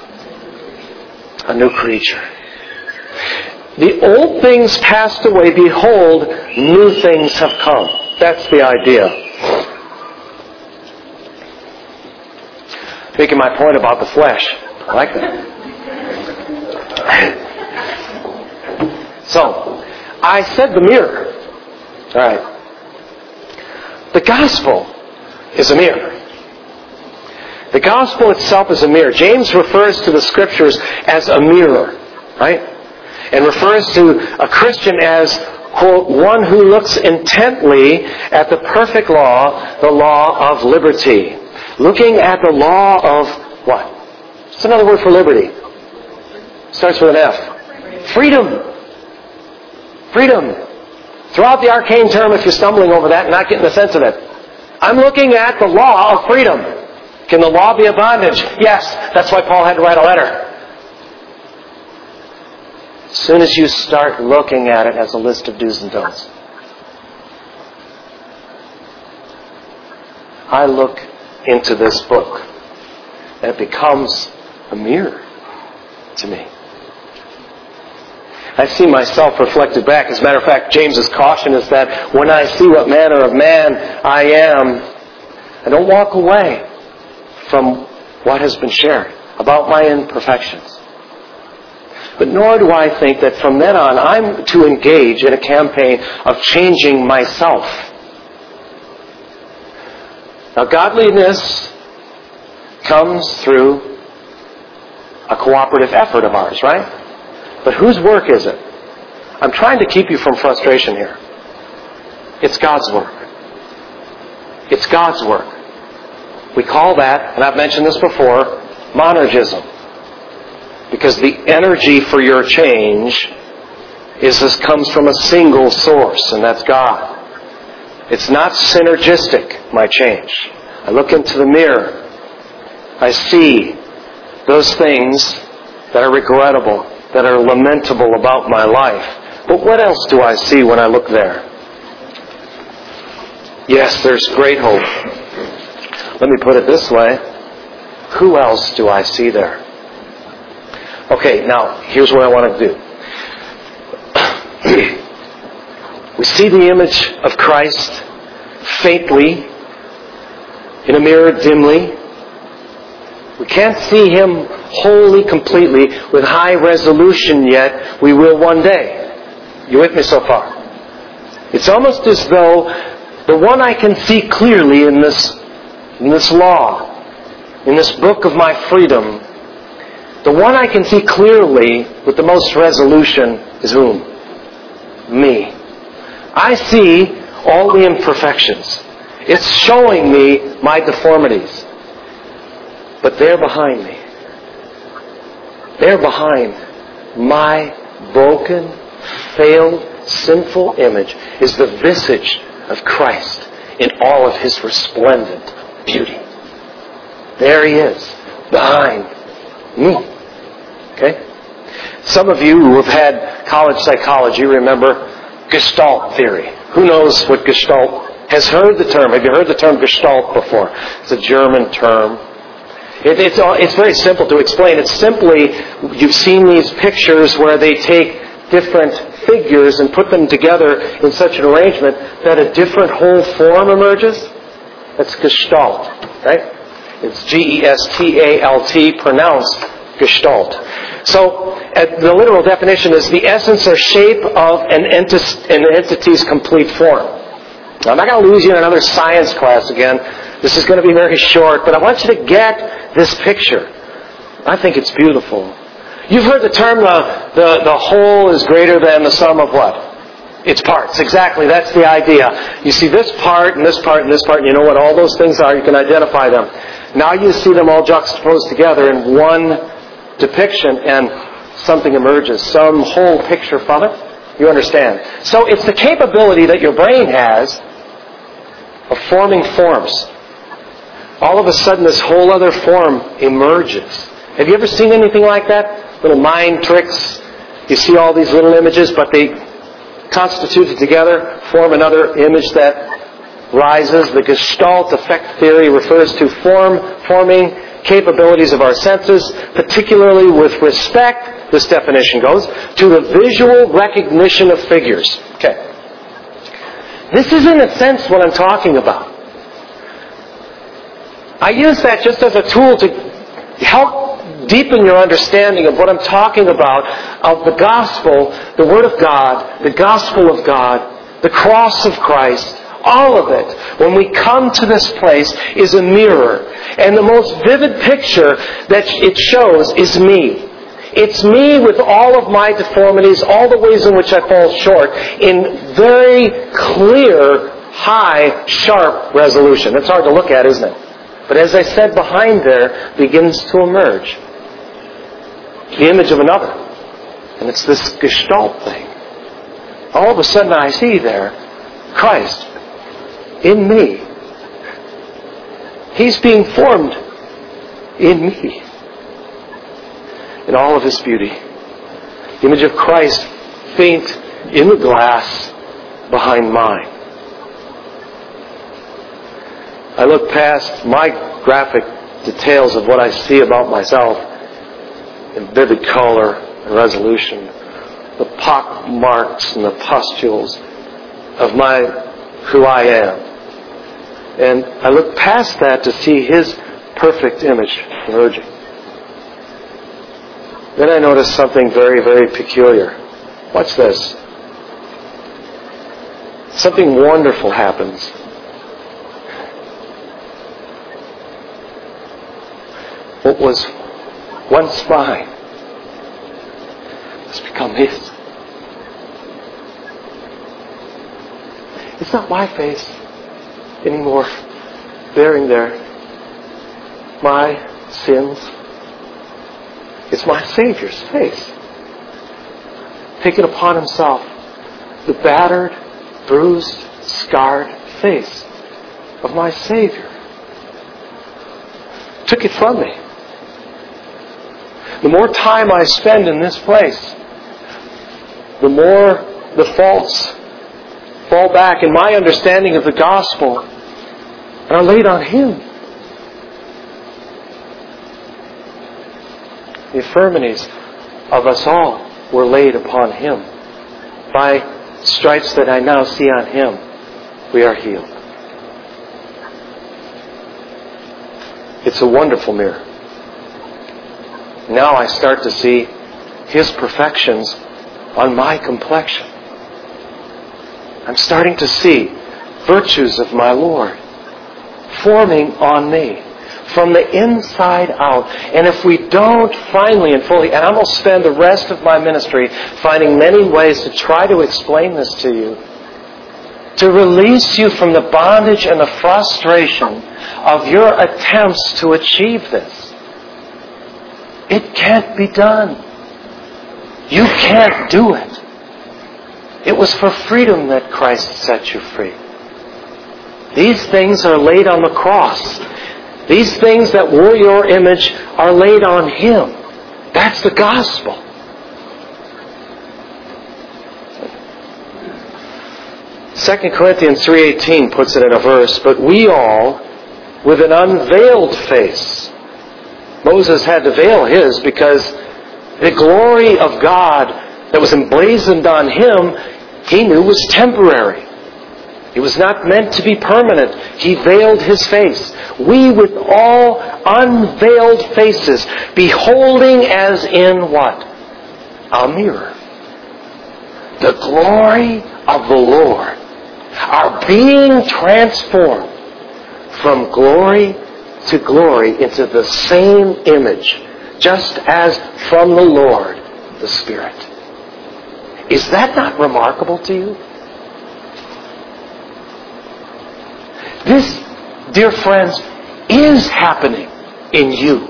A new creature. The old things passed away. Behold, new things have come. That's the idea. Making my point about the flesh. I like that. So, I said the mirror. All right. The gospel is a mirror. The gospel itself is a mirror. James refers to the Scriptures as a mirror, right? And refers to a Christian as, quote, one who looks intently at the perfect law, the law of liberty. Looking at the law of what? What's another word for liberty? Starts with an F. Freedom. Freedom. Throughout the arcane term, if you're stumbling over that and not getting the sense of it. I'm looking at the law of freedom. Can the law be a bondage? Yes. That's why Paul had to write a letter. As soon as you start looking at it as a list of do's and don'ts. I look into this book and it becomes a mirror to me. I see myself reflected back. As a matter of fact, James's caution is that when I see what manner of man I am, I don't walk away from what has been shared about my imperfections. But nor do I think that from then on I'm to engage in a campaign of changing myself. Now, godliness comes through a cooperative effort of ours, right? But whose work is it? I'm trying to keep you from frustration here. It's God's work. It's God's work. We call that, and I've mentioned this before, monergism. Because the energy for your change is this comes from a single source, and that's God. It's not synergistic, my change. I look into the mirror. I see those things that are regrettable, that are lamentable about my life. But what else do I see when I look there? Yes, there's great hope. Let me put it this way. Who else do I see there? Okay, now, here's what I want to do. We see the image of Christ faintly, in a mirror dimly. We can't see Him wholly, completely, with high resolution yet. We will one day. You with me so far? It's almost as though the one I can see clearly in this, in this law, in this book of my freedom, the one I can see clearly with the most resolution is whom? Me. I see all the imperfections. It's showing me my deformities. But they're behind me. They're behind my broken, failed, sinful image is the visage of Christ in all of His resplendent beauty. There He is, behind me. Okay? Some of you who have had college psychology remember Gestalt theory. Who knows what Gestalt has heard the term? Have you heard the term Gestalt before? It's a German term. It, it's, it's very simple to explain. It's simply, you've seen these pictures where they take different figures and put them together in such an arrangement that a different whole form emerges. That's Gestalt, right? It's G E S T A L T, pronounced Gestalt. So, uh, the literal definition is the essence or shape of an, enti- an entity's complete form. Now, I'm not going to lose you in another science class again. This is going to be very short, but I want you to get this picture. I think it's beautiful. You've heard the term, the, the, the whole is greater than the sum of what? Its parts. Exactly, that's the idea. You see this part, and this part, and this part, and you know what all those things are. You can identify them. Now you see them all juxtaposed together in one depiction, and something emerges. Some whole picture from it. You understand? So it's the capability that your brain has of forming forms. All of a sudden this whole other form emerges. Have you ever seen anything like that? Little mind tricks. You see all these little images, but they constituted together form another image that rises. The Gestalt effect theory refers to form, forming capabilities of our senses, particularly with respect, this definition goes, to the visual recognition of figures. Okay. This is in a sense what I'm talking about. I use that just as a tool to help deepen your understanding of what I'm talking about, of the gospel, the Word of God, the gospel of God, the cross of Christ. All of it, when we come to this place, is a mirror. And the most vivid picture that it shows is me. It's me with all of my deformities, all the ways in which I fall short, in very clear, high, sharp resolution. It's hard to look at, isn't it? But as I said, behind there begins to emerge the image of another. And it's this Gestalt thing. All of a sudden I see there Christ in me. He's being formed in me. In all of His beauty. The image of Christ faint in the glass behind mine. I look past my graphic details of what I see about myself in vivid color and resolution. The pock marks and the pustules of my who I am. And I look past that to see His perfect image emerging. Then I notice something very, very peculiar. Watch this. Something wonderful happens. What was once mine has become His. It's not my face anymore bearing there my sins. It's my Savior's face, taking upon Himself the battered, bruised, scarred face of my Savior. Took it from me. The more time I spend in this place, the more the faults fall back in my understanding of the gospel and are laid on Him. The infirmities of us all were laid upon Him. By stripes that I now see on Him, we are healed. It's a wonderful mirror. Now I start to see His perfections on my complexion. I'm starting to see virtues of my Lord forming on me from the inside out. And if we don't finally and fully, and I'm going to spend the rest of my ministry finding many ways to try to explain this to you, to release you from the bondage and the frustration of your attempts to achieve this. It can't be done. You can't do it. It was for freedom that Christ set you free. These things are laid on the cross. These things that were your image are laid on Him. That's the gospel. Second Corinthians three eighteen puts it in a verse, but we all, with an unveiled face. Moses had to veil his because the glory of God that was emblazoned on him, he knew was temporary. It was not meant to be permanent. He veiled his face. We with all unveiled faces, beholding as in what? A mirror. The glory of the Lord, are being transformed from glory to glory into the same image, just as from the Lord, the Spirit. Is that not remarkable to you? This, dear friends, is happening in you.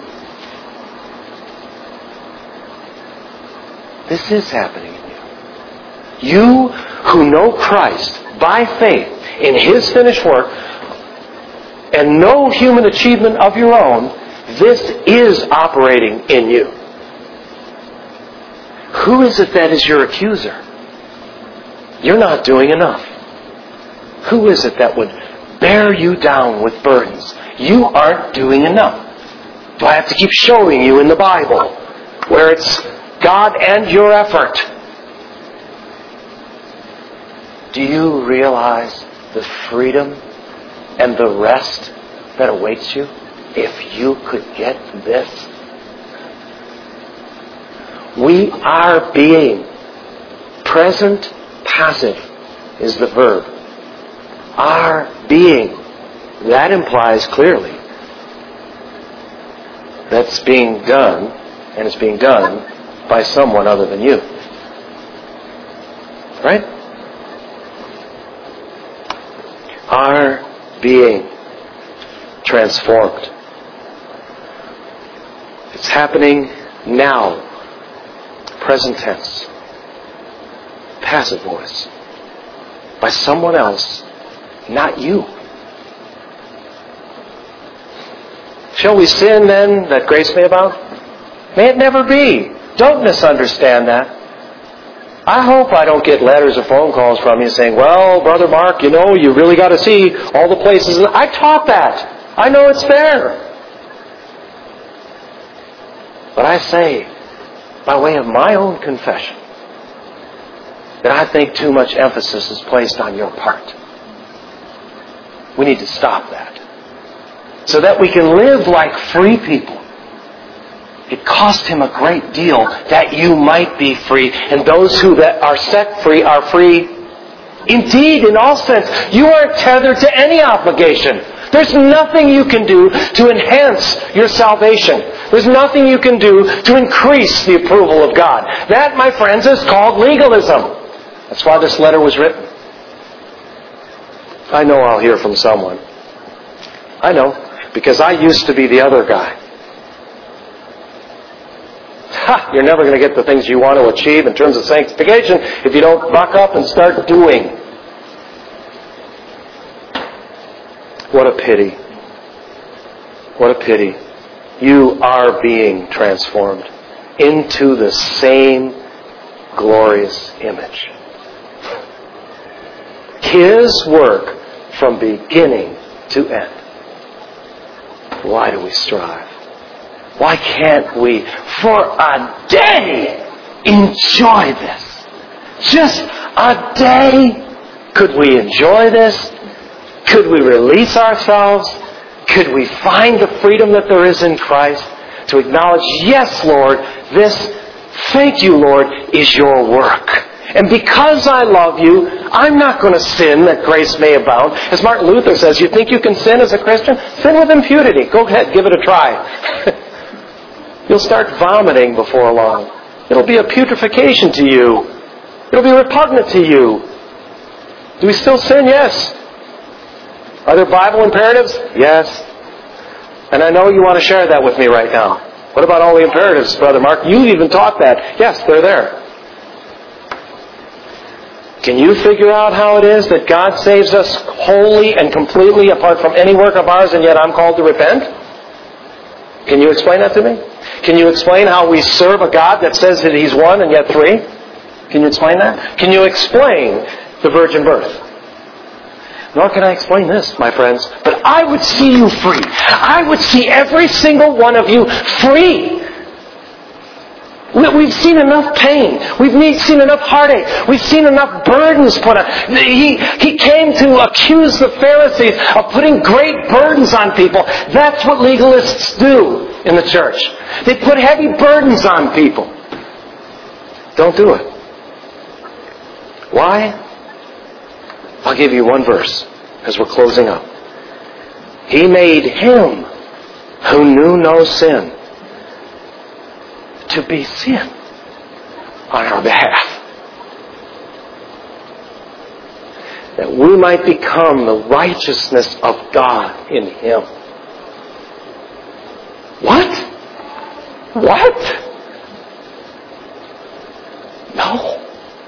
This is happening in you. You who know Christ by faith in His finished work and no human achievement of your own, this is operating in you. Who is it that is your accuser? You're not doing enough. Who is it that would bear you down with burdens? You aren't doing enough. Do I have to keep showing you in the Bible where it's God and your effort? Do you realize the freedom and the rest that awaits you if you could get this? We are being. Present passive is the verb. Our being. That implies clearly that's being done, and it's being done by someone other than you. Right? Our being transformed. It's happening now. Present tense. Passive voice. By someone else, not you. Shall we sin then that grace may abound? May it never be. Don't misunderstand that. I hope I don't get letters or phone calls from you saying, well, Brother Mark, you know, you really got to see all the places. I taught that. I know it's there. But I say, by way of my own confession, that I think too much emphasis is placed on your part. We need to stop that. So that we can live like free people. It cost Him a great deal that you might be free. And those who that are set free are free indeed, in all sense. You aren't tethered to any obligation. There's nothing you can do to enhance your salvation. There's nothing you can do to increase the approval of God. That, my friends, is called legalism. That's why this letter was written. I know I'll hear from someone. I know. Because I used to be the other guy. Ha! You're never going to get the things you want to achieve in terms of sanctification if you don't buck up and start doing. What a pity. What a pity. You are being transformed into the same glorious image. His work from beginning to end. Why do we strive? Why can't we, for a day, enjoy this? Just a day? Could we enjoy this? Could we release ourselves? Could we find the freedom that there is in Christ to acknowledge, yes, Lord, this, thank you, Lord, is your work. And because I love you, I'm not going to sin that grace may abound. As Martin Luther says, you think you can sin as a Christian? Sin with impunity. Go ahead, give it a try. You'll start vomiting before long. It'll be a putrefaction to you. It'll be repugnant to you. Do we still sin? Yes. Are there Bible imperatives? Yes. And I know you want to share that with me right now. What about all the imperatives, Brother Mark? You even taught that. Yes, they're there. Can you figure out how it is that God saves us wholly and completely apart from any work of ours, and yet I'm called to repent? Can you explain that to me? Can you explain how we serve a God that says that He's one and yet three? Can you explain that? Can you explain the virgin birth? Nor can I explain this, my friends, but I would see you free. I would see every single one of you free. We've seen enough pain. We've seen enough heartache. We've seen enough burdens put on. He, he came to accuse the Pharisees of putting great burdens on people. That's what legalists do in the church. They put heavy burdens on people. Don't do it. Why? I'll give you one verse as we're closing up. He made Him who knew no sin to be sin on our behalf, that we might become the righteousness of God in Him. What? What? No.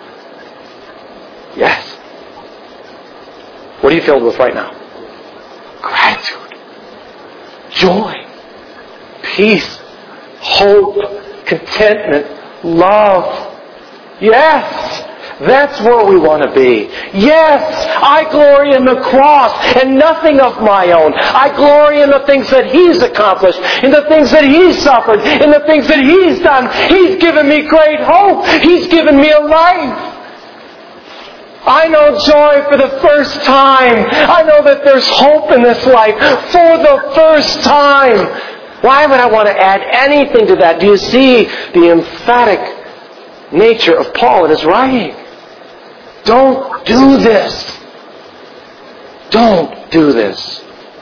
Yes. What are you filled with right now? Gratitude, joy, peace, hope, contentment, love. Yes, That's where we want to be. Yes, I glory in the cross and nothing of my own. I glory in the things that He's accomplished, in the things that He's suffered, in the things that He's done. He's given me great hope. He's given me a life. I know joy for the first time. I know that there's hope in this life for the first time. Why would I want to add anything to that? Do you see the emphatic nature of Paul in his writing? Don't do this. Don't do this.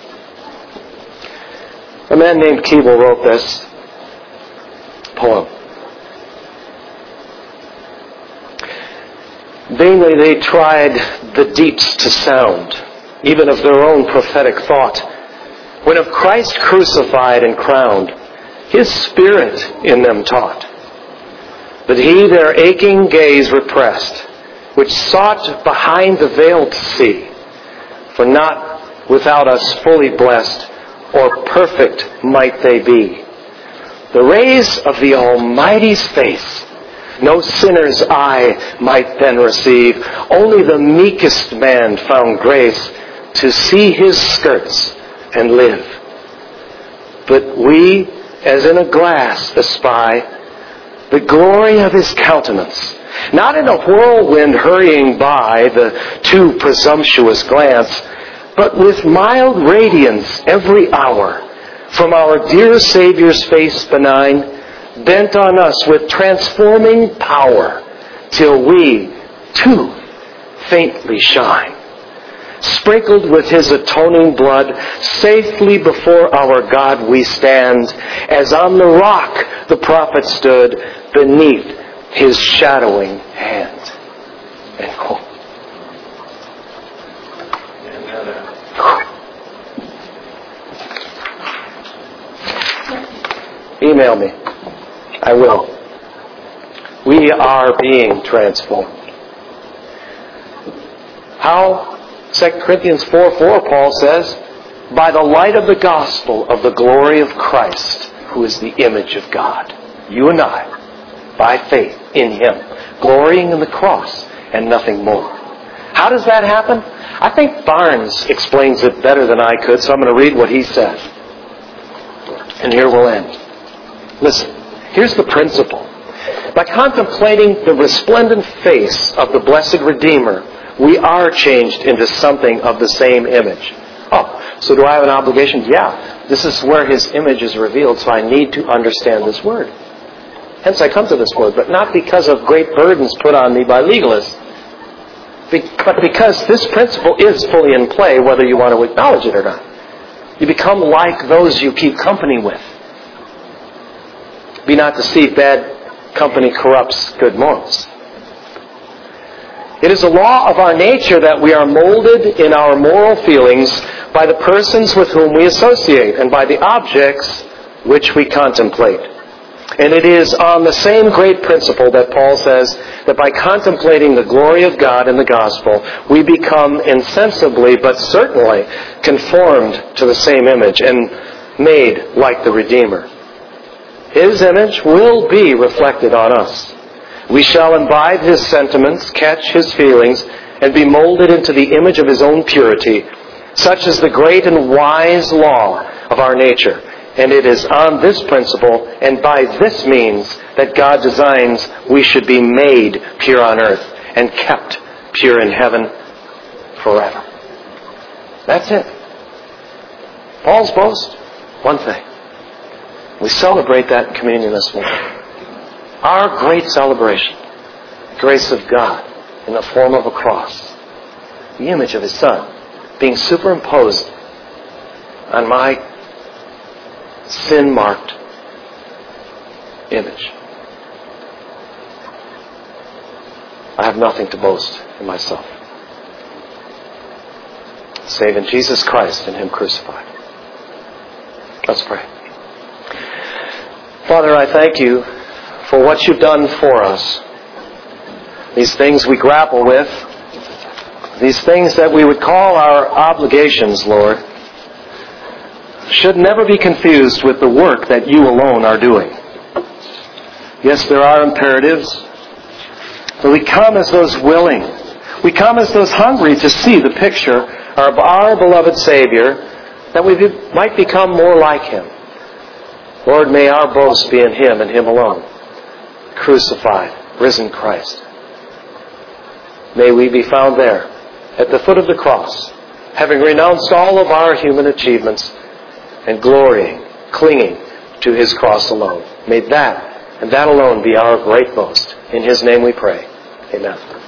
A man named Keble wrote this poem. Vainly they tried the deeps to sound, even of their own prophetic thought, when of Christ crucified and crowned, His Spirit in them taught. But He their aching gaze repressed, which sought behind the veil to see, for not without us fully blessed, or perfect might they be. The rays of the Almighty's face no sinner's eye might then receive. Only the meekest man found grace to see His skirts and live. But we, as in a glass, espy the glory of His countenance, not in a whirlwind hurrying by the too presumptuous glance, but with mild radiance every hour from our dear Savior's face benign, bent on us with transforming power, till we, too, faintly shine. Sprinkled with His atoning blood, safely before our God we stand, as on the rock the prophet stood beneath His shadowing hand. End quote. Email me. I will. We are being transformed. How? Second Corinthians four four, Paul says, by the light of the gospel of the glory of Christ, who is the image of God. You and I, by faith in Him, glorying in the cross and nothing more. How does that happen? I think Barnes explains it better than I could, so I'm going to read what he says. And here we'll end. Listen, here's the principle. By contemplating the resplendent face of the blessed Redeemer, we are changed into something of the same image. Oh, so do I have an obligation? Yeah. This is where His image is revealed, so I need to understand this word. Hence I come to this word, but not because of great burdens put on me by legalists, but because this principle is fully in play, whether you want to acknowledge it or not. You become like those you keep company with. Be not deceived, bad company corrupts good morals. It is a law of our nature that we are molded in our moral feelings by the persons with whom we associate and by the objects which we contemplate. And it is on the same great principle that Paul says that by contemplating the glory of God in the gospel, we become insensibly but certainly conformed to the same image and made like the Redeemer. His image will be reflected on us. We shall imbibe His sentiments, catch His feelings, and be molded into the image of His own purity. Such is the great and wise law of our nature. And it is on this principle and by this means that God designs we should be made pure on earth and kept pure in heaven forever. That's it. Paul's boast, one thing. We celebrate that in communion this morning. Our great celebration, the grace of God in the form of a cross, the image of His Son, being superimposed on my sin-marked image. I have nothing to boast in myself, save in Jesus Christ and Him crucified. Let's pray. Father, I thank You for what You've done for us. These things we grapple with, these things that we would call our obligations, Lord, should never be confused with the work that You alone are doing. Yes, there are imperatives. But we come as those willing. We come as those hungry to see the picture of our beloved Savior, that we might become more like Him. Lord, may our boast be in Him and Him alone. Crucified, risen Christ. May we be found there, at the foot of the cross, having renounced all of our human achievements and glorying, clinging to His cross alone. May that and that alone be our great boast. In His name we pray. Amen.